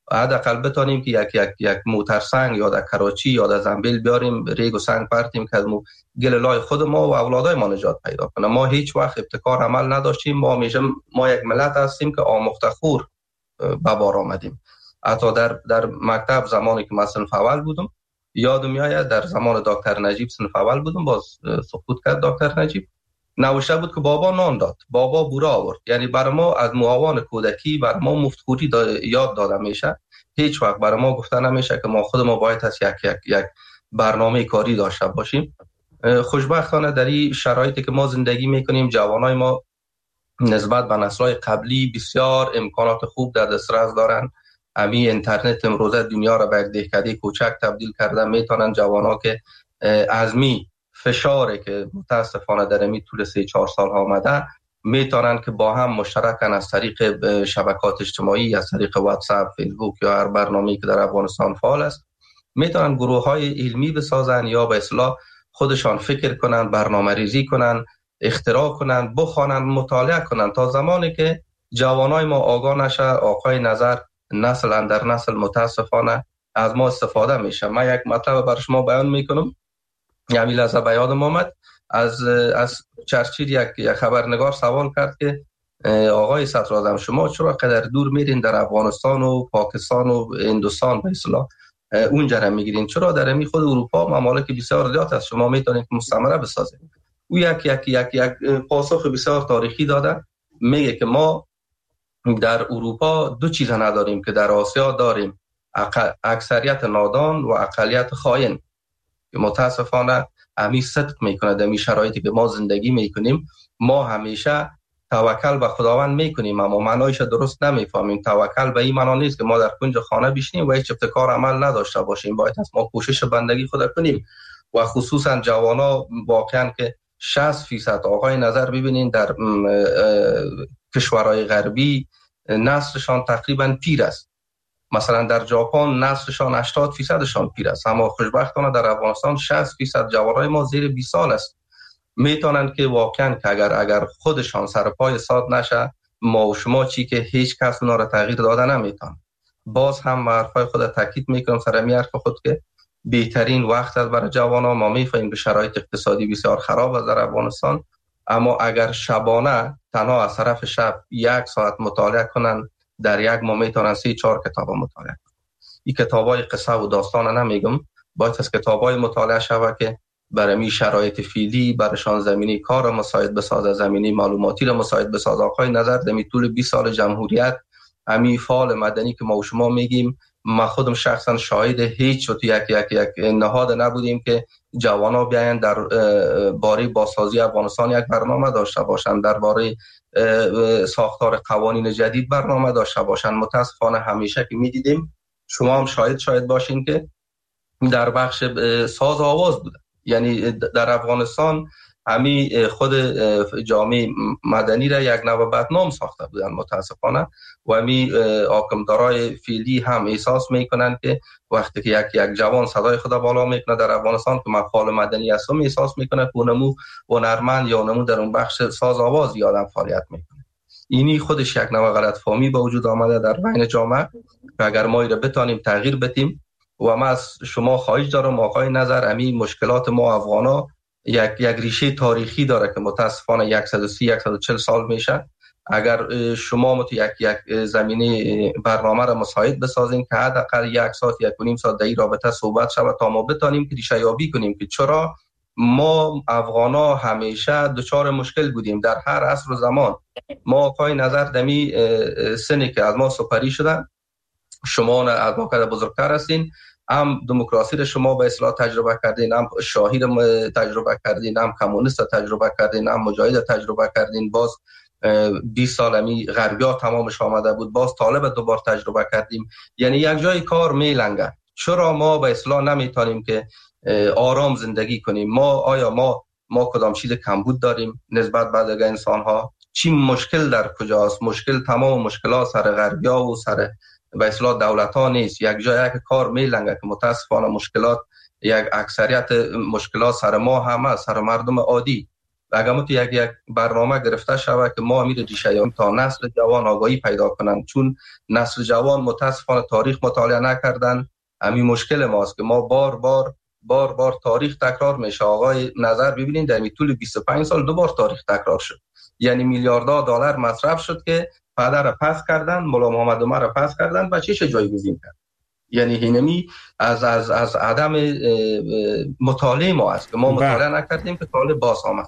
حداقل بتانیم که یک موتر سنگ یا در کراچی یا در زنبیل بیاریم ریگ و سنگ پرتیم که از گل لای خود ما و اولادای ما نجات پیدا کنه. ما هیچ وقت ابتکار عمل نداشتیم. ما یک ملت هستیم که آموخته خور به بار آمدیم. حتی در مکتب زمانی که من صنف اول بودم یادم میاد در زمان دکتر نجیب صنف اول بودم، باز سقوط کرد دکتر نجیب، نوشته بود که بابا نان داد، بابا بوره آورد. یعنی برای ما از معاون کودکی برای ما مفتخوری یاد داده میشه. هیچ وقت برای ما گفته نمیشه که ما خود ما باید از یک برنامه کاری داشته باشیم. خوشبختانه در این شرایطی که ما زندگی میکنیم جوانای ما نسبت به نسل‌های قبلی بسیار امکانات خوب در دسترس دارن. امی اینترنت امروزه دنیا را به یک دهکده کوچک تبدیل کرده. میتونن جوانا که از می فشاری که متاسفانه در امی طول 3-4 سال ها آمده میتونن که با هم مشترکن از طریق شبکات اجتماعی، از طریق واتساپ، فیسبوک یا هر برنامه‌ای که در افغانستان فعال است، میتونن گروه‌های علمی بسازن یا به اصطلاح خودشان فکر کنن، برنامه‌ریزی کنن، اختراع کنن، بخوانن، مطالعه کنن تا زمانی که جوانای ما آگاه نشه. آقای نظر نسل اندر نسل متاسفانه از ما استفاده میشه. من یک مطلب بر شما بیان میکنم. یعنی لحظه به یادم آمد از چرچیل یک خبرنگار سوال کرد که آقای صدراعظم شما چرا قدر دور میرین در افغانستان و پاکستان و هندوستان به اصطلاح اونجا را میگیرین، چرا در امی خود اروپا ممالک بسیار زیاد است شما میتونید مستعمره بسازید؟ او یک پاسخ بسیار تاریخی داده. میگه که ما در اروپا دو چیز نداریم که در آسیا داریم، اکثریت نادان و اقلیت خائن. که متاسفانه امی صدق میکنه در می شرایطی که ما زندگی میکنیم. ما همیشه توکل به خداوند میکنیم اما معنایش درست نمیفهمیم. توکل به این معنا نیست که ما در کنج خانه بشینیم و هیچ ابتکار عمل نداشته باشیم. باید از ما کوشش بندگی خود کنیم و خصوصا جوانا واقعا که 60% آقای نظر ببینین در کشورهای غربی نسلشان تقریبا پیر است. مثلا در ژاپن نسلشان 80%شان پیر است، اما خوشبختانه در افغانستان 60% جوانای ما زیر 20 سال است. میتونن که واقعا که اگر خودشان سر پای ساد نشه ما و شما چی که هیچ کس اونا را تغییر داده نمیتونه. باز هم حرفای خود تاکید میکنم سر می حرف خود که بهترین وقت است برای جوانا. ما میفهمیم که شرایط اقتصادی بسیار خراب است در افغانستان، اما اگر شبانه تنها از طرف شب 1 ساعت مطالعه کنن در یک ماه میتونن 3-4 کتاب مطالعه کنن. این کتابای قصه و داستان نمیگم، باید از کتابای مطالعه شود که برای می شرایط فعلی برایشان زمینی کار مساعد بسازه، زمینی معلوماتی را مساعد بسازه. آقای نظر در طول 20 سال جمهوریت امی فعال مدنی که ما و شما میگیم، ما خودم شخصا شاهد هیچ تو یک نهاد نبودیم که جوانا بیاین در باره بازسازی افغانستان یک برنامه داشته باشن، در باره ساختار قوانین جدید برنامه داشته باشن. متاسفانه همیشه که میدیدیم، شما هم شاهد باشین که در بخش ساز آواز بوده. یعنی در افغانستان همی خود جامعه مدنی را یک نوع بدنام ساخته بودن متاسفانه، و همی حاکمدارای فعلی هم احساس میکنن که وقتی که یک جوان صدای خود بالا میکنه در افغانستان که من فعال مدنی هستم، احساس میکنه که اونمو هنرمند یا اونمو در اون بخش ساز آواز یادم فعالیت میکنه. اینی خودش یک نوع غلط فهمی به وجود آمده در بین جامعه که اگر ما را بتانیم تغییر بدیم. و من از شما خواهش دارم آقای نظر، امی مشکلات ما افغانا یک ریشه تاریخی داره که متاسفانه 130-140 سال میشه. اگر شما مت یک زمینه برنامه را مساعد بسازین که حداقل 1 ساعت 1.5 ساعت در این رابطه صحبت شود تا ما بتانیم که ریشه یابی کنیم که چرا ما افغانا همیشه دچار مشکل بودیم در هر عصر و زمان. ما آقای نظر دمی سنی که از ما سپری شدن، شما از ما که بزرگتر هستین، هم دموکراسی را شما به اصطلاح تجربه کردین، هم شاهی را تجربه کردین، هم کمونیست را تجربه کردین، هم مجاهد را تجربه کردین. باز 20 سال همی غربیا تمامش آمده بود، باز طالب دوبار تجربه کردیم. یعنی یک جای کار میلنگه. چرا ما به اصطلاح نمیتونیم که آرام زندگی کنیم؟ آیا ما کدام چیز کمبود داریم نسبت به دیگر انسان ها؟ چی مشکل در کجاست؟ مشکل تمام مشکلات سر غربیا و سر به اصطلاح دولت ها نیست. یک جای یک کار میلنگه که متاسفانه مشکلات یک اکثریت مشکلات سر ما هم است، سر مردم عادی. اگر ما یک برنامه گرفته شود که ما امیر ریشه تا نسل جوان آگاهی پیدا کنن، چون نسل جوان متاسفانه تاریخ مطالعه نکردن. همین مشکل ماست که ما بار تاریخ تکرار میشه. آقای نظر ببینید در طول 25 سال 2 بار تاریخ تکرار شد، یعنی میلیاردها دلار مصرف شد که پدر را پس کردن، مولا محمد عمر را پس کردن، بچه‌ش جایگزین کرد. یعنی اینمی از عدم مطالعه ما است که ما مطالعه نکردیم که طالب باز آمد.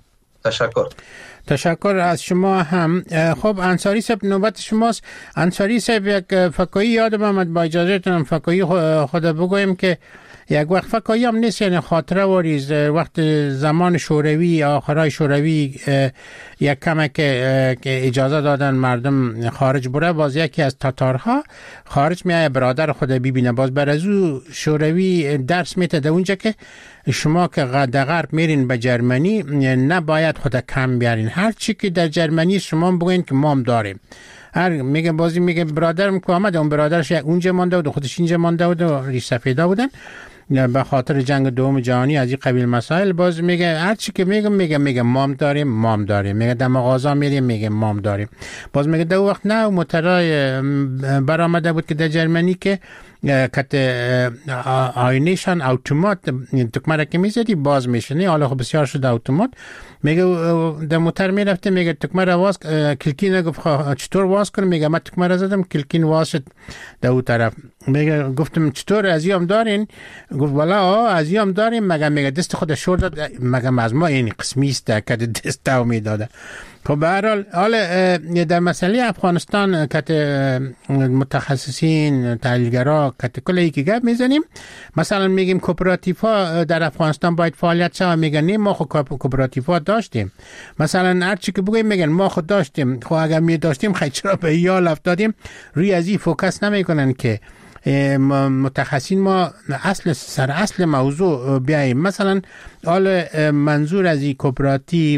تشکر از شما هم. خب انصاری صاحب نوبت شماست. انصاری صاحب یک فکایی یادم آمد، با اجازهتون فکایی خود بگویم که یک وقت فکایی هم نیست، یعنی خاطره واریز وقت زمان شوروی، آخرای شوروی یک کمک که اجازه دادن مردم خارج بره، باز یکی از تاتارها خارج میایه برادر خود ببینه، باز بر از او شوروی درس میته در اونجا که شما که در غرب میرین به جرمنی نباید خود کم بیارین، هر چی که در جرمنی شما بگوین که ما هم داریم. هر میگه بازی میگه برادرم که آمد، اون برادرش اونجا مانده بود، خودش اینجا مانده بود و ریش سفیدا بودن به خاطر جنگ دوم جهانی از این قبیل مسائل. باز میگه هر چی که میگه مام داریم، میگه در مغازه میریم میگه مام داریم. باز میگه در وقت نه مترای برآمده بود که در جرمنی که کت آینهشان اتومات تکمه که میزدی باز میشنی، حالا خب بسیار شده اتومات. میگه در موتر میرفته، میگه تکمه را واز کلکین گفت چطور واز کنم، میگه من تکمه را زدم کلکین واز شد در اون طرف. میگه گفتم چطور از یام دارین؟ گفت والا از یام داریم. میگه دست خود شور داد، میگه از ما این قسمی است که دست داو میداده. خب به هر حال در مسئله افغانستان که متخصصین تحلیلگرا که کلی که گپ میزنیم، مثلا میگیم کوپراتیف‌ها در افغانستان باید فعالیت شود، میگن نه ما خود کوپراتیف‌ها داشتیم. مثلا هر چی که بگیم میگن ما خود داشتیم، خب اگر می داشتیم خیلی چرا به یال افتادیم، روی از این فوکس نمیکنن که متخصصین ما سر اصل موضوع بیاییم. مثلا حال منظور از این کوپراتیو،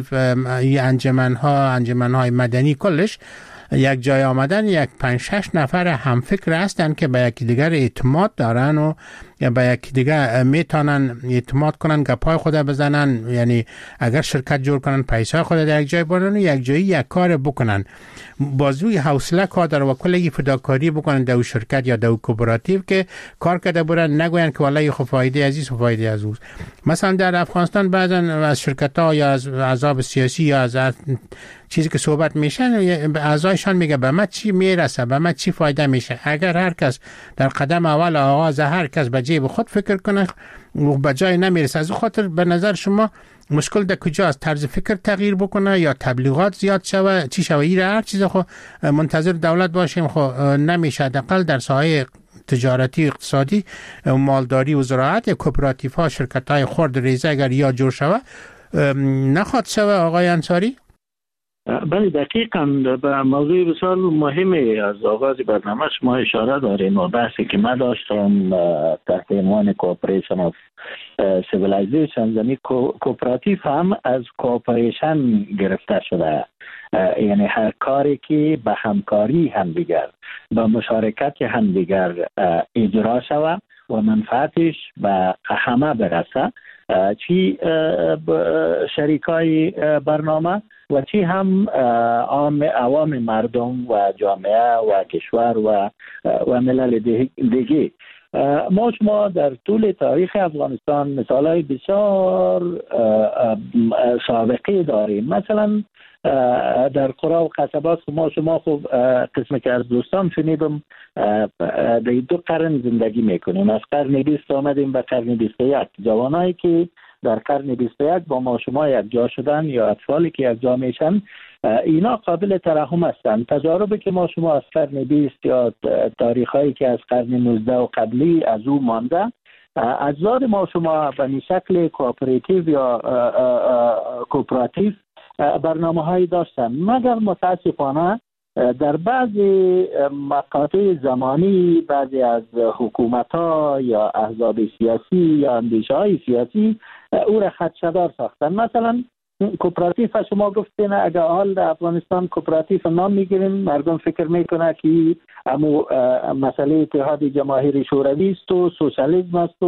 انجمنهای مدنی کلش یک جای آمدن، یک 5-6 نفر هم فکر هستن که به یکی دیگر اعتماد دارن و به یکی دیگر میتونن اعتماد کنن، گپای خود بزنن، یعنی اگر شرکت جور کنن پیسای خود در یک جای برن و یک جایی یک کار بکنن، بازوی حوصله کار داره و کلی فداکاری بکنن در شرکت یا در کوپراتیو که کار کرده برن، نگوین که والله خب فایده عزیز و فایده از اوست. مثلا در افغانستان بعضا از شرکت ها یا از احزاب سیاسی یا از چیزی که صحبت میشن، به اعضایشان میگه به ما چی میرسه، به ما چی فایده میشه. اگر هر کس در قدم اول آغاز هر کس به جیب خود فکر کنه و به جای نمیرسه. از خاطر به نظر شما مشکل در کجاست؟ طرز فکر تغییر بکنه یا تبلیغات زیاد شوه؟ چی شوه؟ این هر چیز خو منتظر دولت باشیم خو نمیشه. حداقل در ساحه تجارتی، اقتصادی، مالداری و زراعت کوپراتیف ها، شرکت های خرد ریزه اگر یا جور شوه نخواد شوه. آقای انصاری؟ بله دقیقاً به موضوع بسیار مهمی از آغاز برنامه شما اشاره دارین و بحثی که من داشتم تحت عنوان کوپریشن آف سیویلایزیشن، یعنی کوپراتیو هم از کوپریشن گرفته شده، یعنی هر کاری که به همکاری همدیگر، به مشارکت همدیگر اجرا شود و منفعتش به همه برسه، چی شریکای برنامه و چی هم عوام مردم و جامعه و کشور و ملل دیگه. ما شما در طول تاریخ افغانستان مثالای بسیار سابقه داریم. مثلا در قرا و قصبات شما خوب قسم که از دوستان شنیدم در 2 قرن زندگی میکنیم، از قرن 20 آمدیم به قرن 21. جوانایی که در قرن 21 با ما شما یک جا شدن یا اطفالی که یک جا میشن، اینا قابل ترحم هستند. تجاربی که ما شما از قرن 20 یا تاریخایی که از قرن 19 و قبلی از او مانده، اجداد ما شما به شکل کوپراتیو یا کوپراتیو برنامه هایی داشتن، مگر متاسفانه در بعضی مقاطع زمانی بعضی از حکومت ها یا احزاب سیاسی یا اندیشه های سیاسی او را خدشه‌دار ساختن. مثلا کوپراتیو شما گفتین اگر حال در افغانستان کوپراتیو نام میگیریم، مردم فکر میکنه که امو مسئله اتحاد جماهیر شوروی است و سوشالیسم است و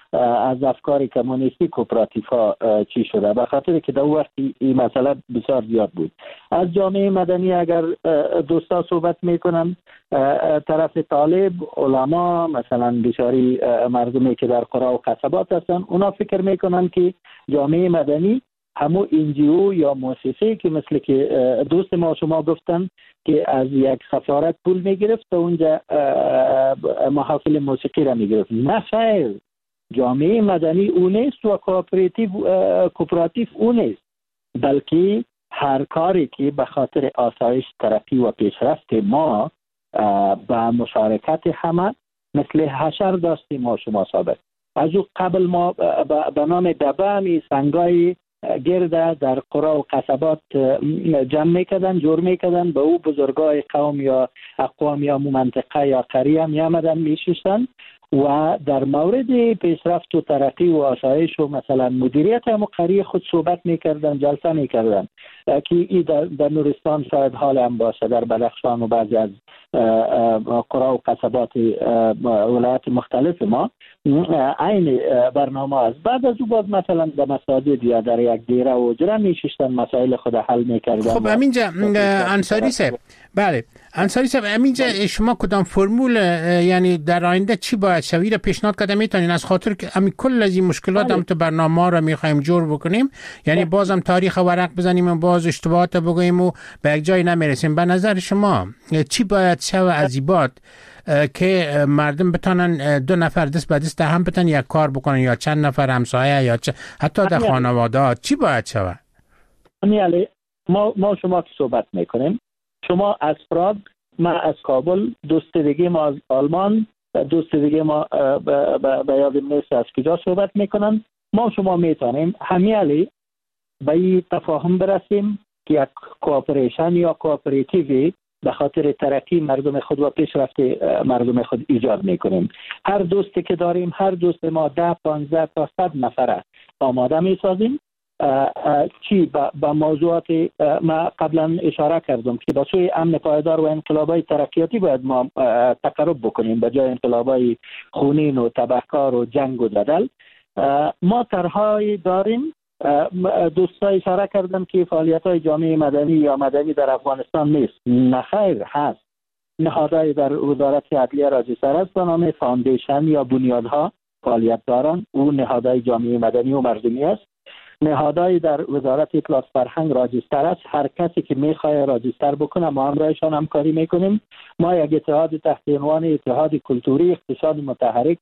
از افکار کمونیستی کوپراتیف ها چی شده، به خاطر که در وقتی این مسئله بسیار زیاد بود. از جامعه مدنی اگر دوستا صحبت میکنن، طرف طالب، علما، مثلا بسیاری مردمی که در قرا و قصبات هستن، اونا فکر میکنن که جامعه مدنی همو NGO یا مؤسسه که مثل که دوست ما شما گفتن که از یک سفارت پول میگرفت و اونجا محافل موسیقی را میگرفت. نه خیر، جامعه مدنی اون نیست و کوپراتیف اون نیست، بلکه هر کاری که به خاطر آسایش، ترقی و پیشرفت ما با مشارکت همه، مثل حشر داشتیم ما شما سابق. از او قبل ما به نام دبه سنگای گرده در قرا و قصبات جمع میکردن، جور میکردن، به او بزرگای قوم یا اقوام یا منطقه یا قریه می آمدن میشستن و در مورد پیشرفت و ترقی و آسایش و مثلا مدیریت هم قریه خود صحبت میکردن، جلسه میکردن که ای در نورستان شاید حال هم باشه، در بدخشان و بعضی از قرا و قصبات ولایت مختلف ما این برنامه است. بعد از او باز مثلا در مساجد یا در یک دیره و جره میشستن، مسائل خود حل میکردن. خب همینجا انصاری صاحب، بله انصاری صاحب، همینجا شما کدام فرمول یعنی در آینده چی باید شوی را پیشنهاد کرده میتونین، از خاطر که همین کل از این مشکلات هم تو برنامه را میخوایم جور بکنیم، یعنی بازم تاریخ ورق بزنیم و باز اشتباهات بگوییم و به یک جای نمیرسیم. به نظر شما چی باید شو از ایباد که مردم بتونن 2 نفر دست به دست هم بتونن یک کار بکنن، یا چند نفر همسایه یا حتی در خانواده چی باید شود؟ ما شما که صحبت میکنیم، شما از پراگ، ما از کابل، دوست دیگه ما از آلمان، دوست دیگه ما به یاد نیست از کجا صحبت میکنن. ما شما میتونیم همیالی به این تفاهم برسیم که یک کوآپریشن یا کوآپراتیوی به خاطر ترقی مردم خود و پیشرفت مردم خود ایجاد میکنیم. هر دوستی که داریم، هر دوست ما 10 15 تا 100 نفره آماده میسازیم. چی با موضوعات ما قبلا اشاره کردم که با سوی امن پایدار و انقلابای ترقیاتی باید ما تقرب بکنیم به جای انقلابای خونین و تبهکار و جنگ و جدل. ما طرح‌هایی داریم. دوستا اشاره کردم که فعالیت‌های جامعه مدنی یا مدنی در افغانستان نیست. نخیر، هست. نهادهای در وزارت عدلیه راجستر است به نام فاندیشن یا بنیادها فعالیت دارند. او نهادهای جامعه مدنی و مردمی است. نهادهای در وزارت اطلاعات فرهنگ راجستر است. هر کسی که میخواد راجستر بکنه ما همراهشان همکاری میکنیم. ما یک اتحاد تحت عنوان اتحاد کلتوری اقتصاد متحرک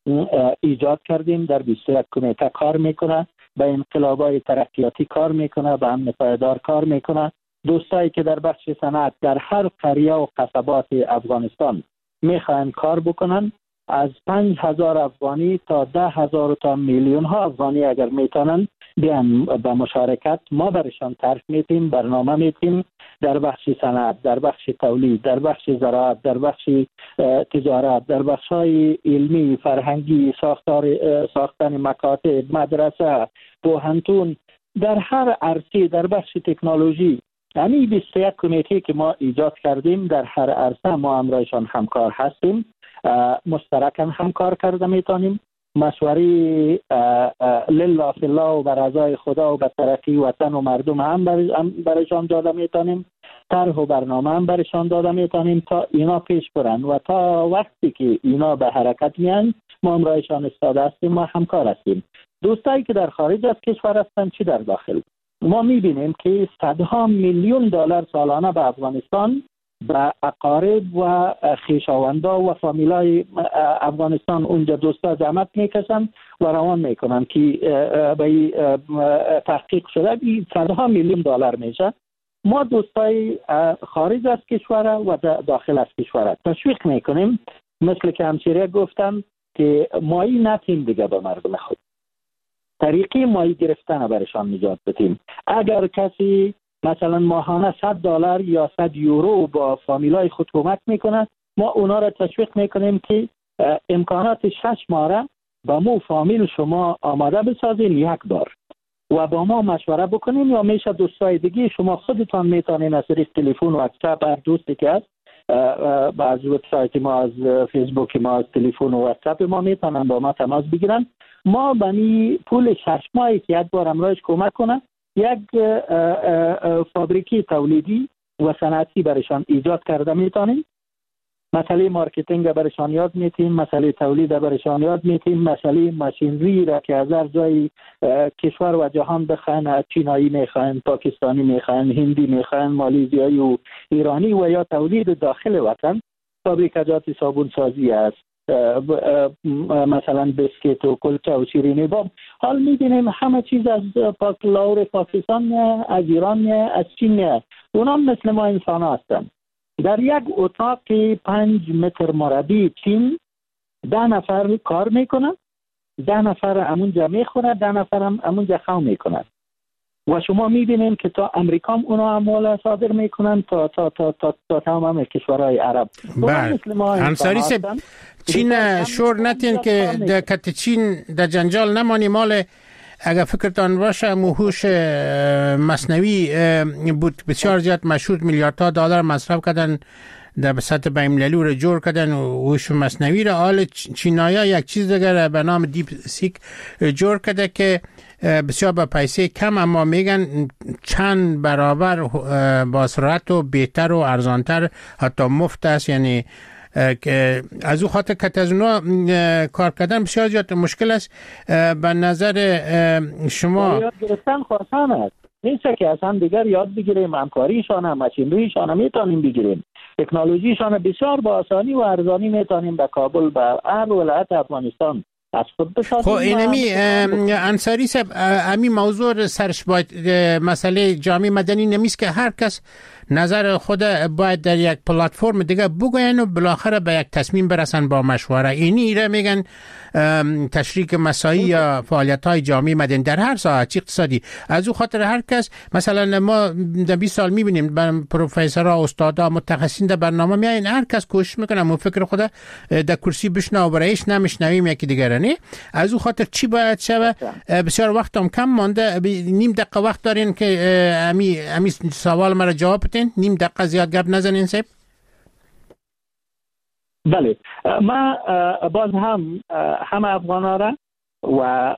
ایجاد کردیم، در 21 کمیته کار میکنه، به انقلابای ترقیاتی کار میکنه، به امن پایدار کار میکنه. دوستایی که در بخش صنعت در هر قریه و قصبات افغانستان میخوان کار بکنن، از 5000 افغانی تا 10,000 تا میلیون ها افغانی اگر میتونن بیان به مشارکت، ما برشان طرح میتیم، برنامه میتیم در بخش صنعت، در بخش تولید، در بخش زراعت، در بخش تجارت، در بخش های علمی، فرهنگی، ساختن مکاتب، مدرسه، پوهنتون، در هر عرصه، در بخش تکنولوژی. یعنی 21 کمیته که ما ایجاد کردیم در هر عرصه ما همراهشان همکار هستیم، مشترکاً همکار کرده میتونیم. مشوری لله فی الله و بر رضای خدا و به ترقی وطن و مردم هم برشان داده میتونیم، طرح و برنامه هم برشان داده میتونیم تا اینا پیش برن و تا وقتی که اینا به حرکت میان ما همراهشان استاده هستیم، ما همکار هستیم. دوستایی که در خارج از کشور هستن چی در داخل، ما میبینیم که صدها میلیون دلار سالانه به افغانستان به اقارب و خویشاوندا و فامیلای افغانستان اونجا دوستا زحمت میکشن و روان میکنن که به تحقیق شده صدها میلیون دلار میشه. ما دوستای خارج از کشور و داخل از کشور تشویق میکنیم، مثل که همشیره گفتن که مایی نتیم دیگه به مردم خود، طریقی مایی گرفتن برشان نجات بدیم. اگر کسی مثلا ماهانه $100 یا 100 یورو با فامیلای خود کمک میکنه، ما اونا را تشویق میکنیم که امکانات 6 ماه با مو فامیل شما آماده بسازین یک بار و با ما مشوره بکنیم، یا میشه دوستای دیگه شما خودتان میتونین از طریق تلفن و واتساپ، هر دوستی که هست از وبسایت ما، از فیسبوک ما، از تلفن و واتساپ ما میتونن با ما تماس بگیرن ما بنی پول 6 ماهی که یک بار امرایش کمک کنه یک فابریکی تولیدی و صنعتی برشان ایجاد کرده میتونیم. مسئله مارکتینگ برشان یاد میتیم، مسئله تولید برشان یاد میتیم، مسئله ماشینری را که از هر جای کشور و جهان بخواین، چینایی میخواین، پاکستانی میخواین، هندی میخواین، مالزیایی و ایرانی، و یا تولید داخل وطن، فابریکات صابون سازی است، مثلا بسکیت و کلچه و شیرینی باب. حال میبینیم همه چیز از لاور پاکستان، از ایران، از چین. اونا مثل ما انسان هستن. در یک اتاق 5 متر مربع چین 10 نفر کار میکنن، 10 نفر امونجا میخورن، 10 نفر هم امونجا خو میکنن. و شما میبینیم که تا امریکا هم اونا اموال صادر میکنن تا تمام کشورهای عرب. بله. انصاری صاحب، چین شور نتین که در کت چین در جنجال نمانی. مال اگر فکرتان باشه موهوش مصنوعی بود بسیار زیاد مشهور، میلیاردها دلار مصرف کردن در سطح بین‌المللی رو جور کردن هوش مصنوعی را. حال چینایا یک چیز دیگر به نام دیپ سیک جور کرده که بسیار با پیسه کم، اما میگن چند برابر با سرعت و بهتر و ارزانتر، حتی مفت است. یعنی که از او خاطر که از اونا کار کردن بسیار زیاد مشکل است. به نظر شما یاد گرفتن خواستن است، نیست که اصلا دیگر یاد بگیریم، همکاریشان، ماشینریشان میتونیم بگیریم، تکنولوژیشان بسیار با آسانی و ارزانی میتونیم به کابل، به هر ولایت افغانستان از خود بسازیم. خب اینمی انصاری صاحب، امی موضوع سرش باید مسئله جامعه مدنی نمیست که هر کس نظر خود باید در یک پلتفرم دیگه بگوین و بالاخره به یک تصمیم برسن با مشوره. اینی را میگن تشریک مساعی یا فعالیت‌های جامعه مدنی در هر ساحه اقتصادی. از او خاطر هر کس، مثلا ما در 20 سال میبینیم پروفسورها، استادا، متخصصین در برنامه میاین، هر کس کوشش میکنه مو فکر خود در کرسی بشنو و برایش نمیشنویم یکی دیگه نه. از او خاطر چی باید شوه؟ بسیار وقت هم کم مانده، نیم دقیقه وقت دارین که امی سوال مرا جواب بدین. نیم دقیقه زیاد گپ نزنین صاحب. بله، ما باز هم افغانا را و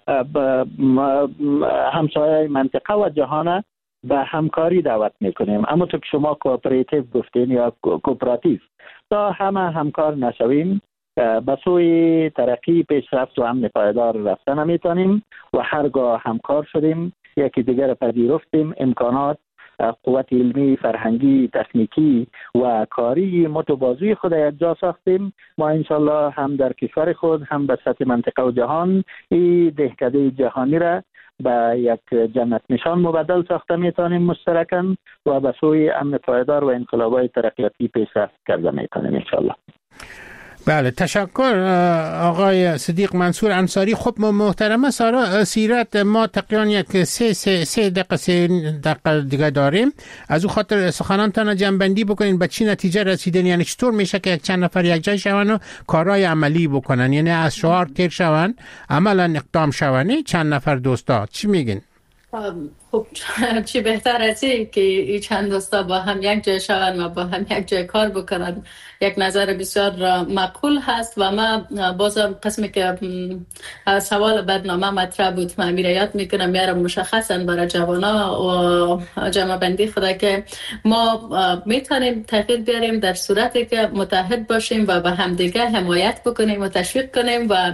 همسایه منطقه و جهان به همکاری دعوت میکنیم. اما تو که شما کوآپراتیو گفتین یا کوپراتیو، تا همکار نشویم به سوی ترقی، پیشرفت و امن پایدار رفتن نمیتونیم. و هرگاه همکار شدیم، یکی دیگر پذیرفتیم، امکانات، قوت علمی، فرهنگی، تکنیکی و کاری متوازی خود یک جا ساختیم. ما انشالله هم در کشور خود، هم به سطح منطقه و جهان این دهکده جهانی را به یک جنت نشان مبدل ساخته میتونیم مشترکاً و به سوی امن پایدار و انقلاب‌های ترقیاتی پیشرفت کرده میتونیم انشالله. بله، تشکر آقای صدیق منصور انصاری. خب محترمه سارا، سیرت ما تقریبا یک سه دقیقه دیگه داریم. از او خاطر سخنانتان جنبندی بکنین، به چی نتیجه رسیدین؟ یعنی چطور میشه که یک چند نفر یک جای شون و کارهای عملی بکنن؟ یعنی از شعار تیر شون، عملا اقدام شون. چند نفر دوستا چی میگین؟ خب چی بهتر از این که این چند دوستا با هم یک جای شوند و با هم یک جای کار بکنن. یک نظر بسیار معقول هست. و ما بازم قسمی که سوال برنامه مطرح بود، من میره یاد میکنم یارم مشخصا برای جوانا و جمع بندی خدا که ما میتونیم تغییر بیاریم در صورتی که متحد باشیم و به همدیگه حمایت بکنیم و تشویق کنیم و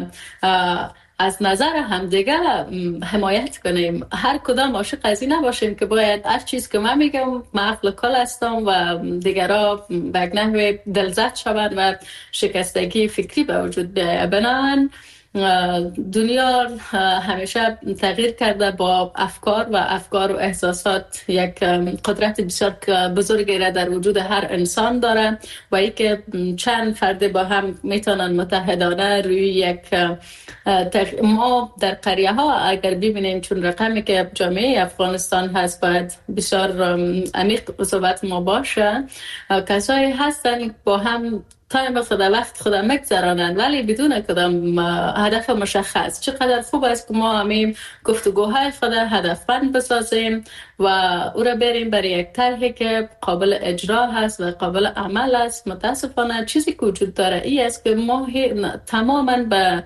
از نظر همدیگه حمایت کنیم. هر کدام عاشق از این نباشیم که باید هر چیز که من میگم من عقل کل هستم و دیگرها به یک نحو دلزد شوند و شکستگی فکری به وجود بیاید. بنابراین دنیا همیشه تغییر کرده با افکار و احساسات. یک قدرت بسیار بزرگی را در وجود هر انسان داره و ای که چند فرد با هم میتونن متحدانه روی یک ما در قریه ها اگر ببینیم، چون رقمی که جامعه افغانستان هست باید بسیار عمیق صحبت ما باشه، کسایی هستن با هم تایم خدا وقت خدا مگذرانند ولی بدون کدام هدف مشخص. چقدر خوب است که ما همین گفتگوهای خدا هدفمند بسازیم و او را بریم برای یک طرحی که قابل اجرا هست و قابل عمل است. متاسفانه چیزی که وجود داره ای است که ما تماما به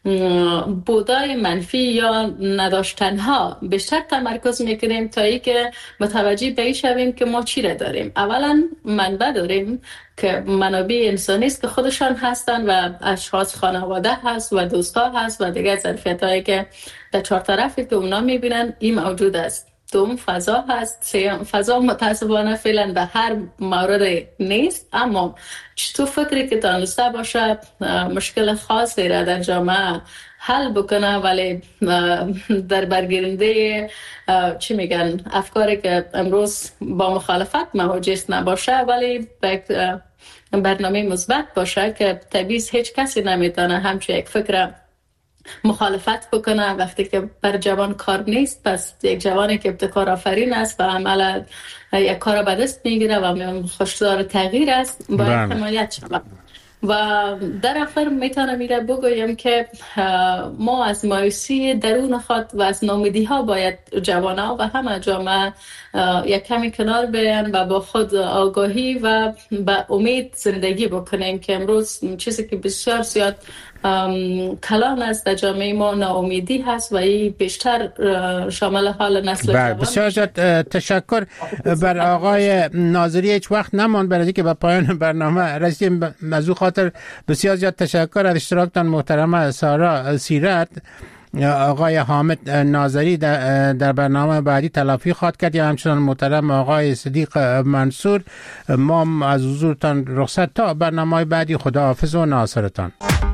بودای منفی یا نداشتنها بیشتر تمرکز میکنیم تا ای که متوجه به این شویم که ما چی را داریم. اولا منبع داریم که منابع انسانی است که خودشان هستن و اشخاص، خانواده هست و دوستا هست و دیگه ظرفیت هایی که در چهار طرفی که اونا میبینن این موجود است. دوم فضا هست. فضا متاسفانه فعلا به هر مورد نیست، اما چطور فکری که دانسته باشه مشکل خاصی را در جامعه حل بکنه، ولی در برگیرنده چی میگن افکاری که امروز با مخالفت مواجه نباشه، ولی برنامه مثبت باشه که طبیعی هیچ کسی نمیتونه همچون یک فکر مخالفت بکنه. وقتی که بر جوان کار نیست، پس یک جوانی که ابتکار آفرین است و عمل یک کار به دست میگیره و خوشدار تغییر است باید حمایت شود. و در آخر میتونم میره بگویم که ما از مایوسی درون خود و از ناامیدی ها باید جوانان و همه جامعه یک کمی کنار بیان و با خود آگاهی و با امید زندگی بکنیم که امروز چیزی که بسیار زیاد کلان است در جامعه ما ناامیدی هست و این بیشتر شامل حال نسل جوان. بسیار تشکر بر آقای ناظری. هیچ وقت نماند برای که به پایان برنامه رسیدیم. از او خاطر بسیار زیاد تشکر از اشتراکتان محترمه سارا سیرت. آقای حامد ناظری در برنامه بعدی تلافی خواهد کرد، یا همچنان محترم آقای صدیق منصور. ما از حضورتان رخصت تا برنامه بعدی. خداحافظ و ناصرتان.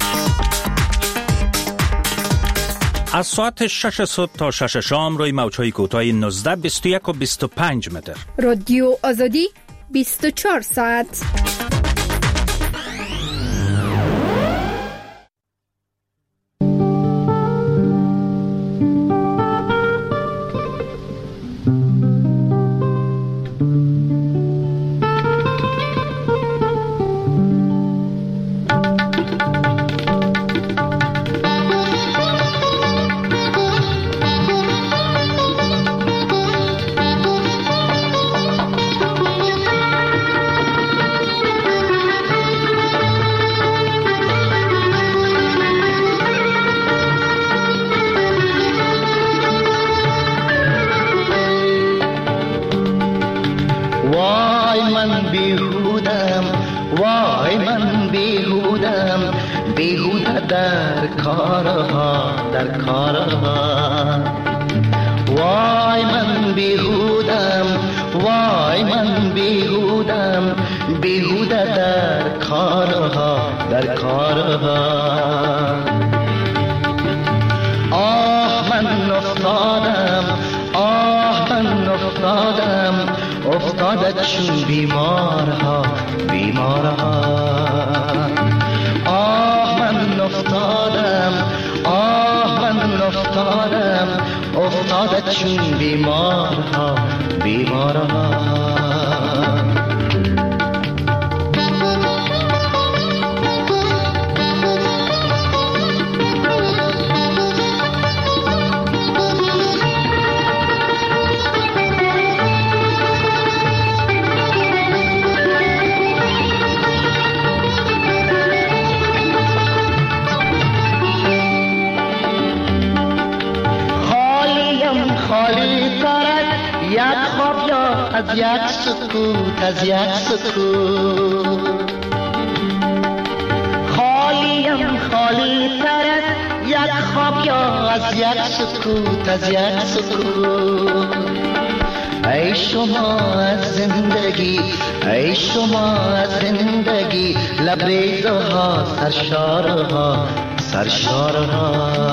از ساعت 6 صبح تا 6 شام روی موج‌های کوتاه 19، 21 و 25 متر. رادیو آزادی 24 ساعت. ای شما از زندگی، ای شما از زندگی، لبریزها سرشارها سرشارها.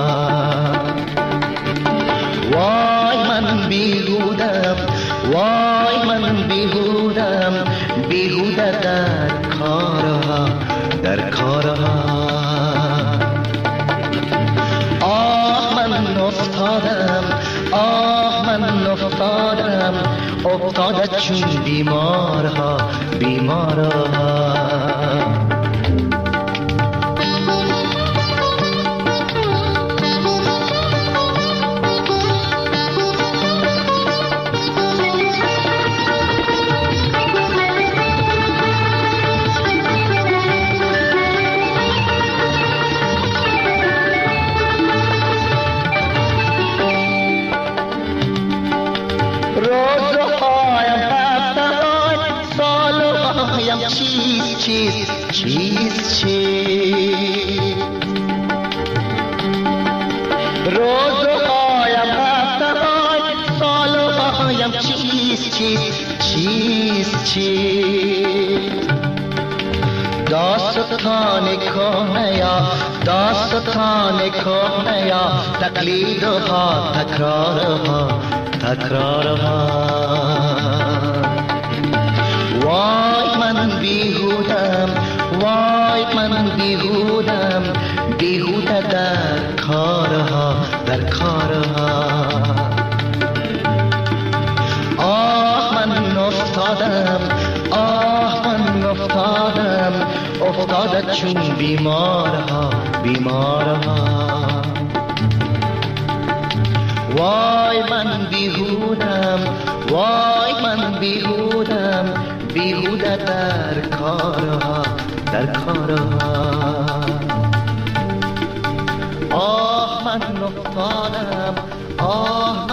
وای من بیهودم، وای من بیهودم، بیهوده در کارها در کارها. آه من افتادم، آه من افتادم، افتاده چون بیمارها بیمارها. روزهایم چیست روزهایم هفته‌های سالهایم چیست داستان کهنه یا تقلیدها تکرارها وای من بیهودم بیهوده در کارها آه من افتاده چون بیمارها وای من بیهودم بیهوده در کارها آه من افتادم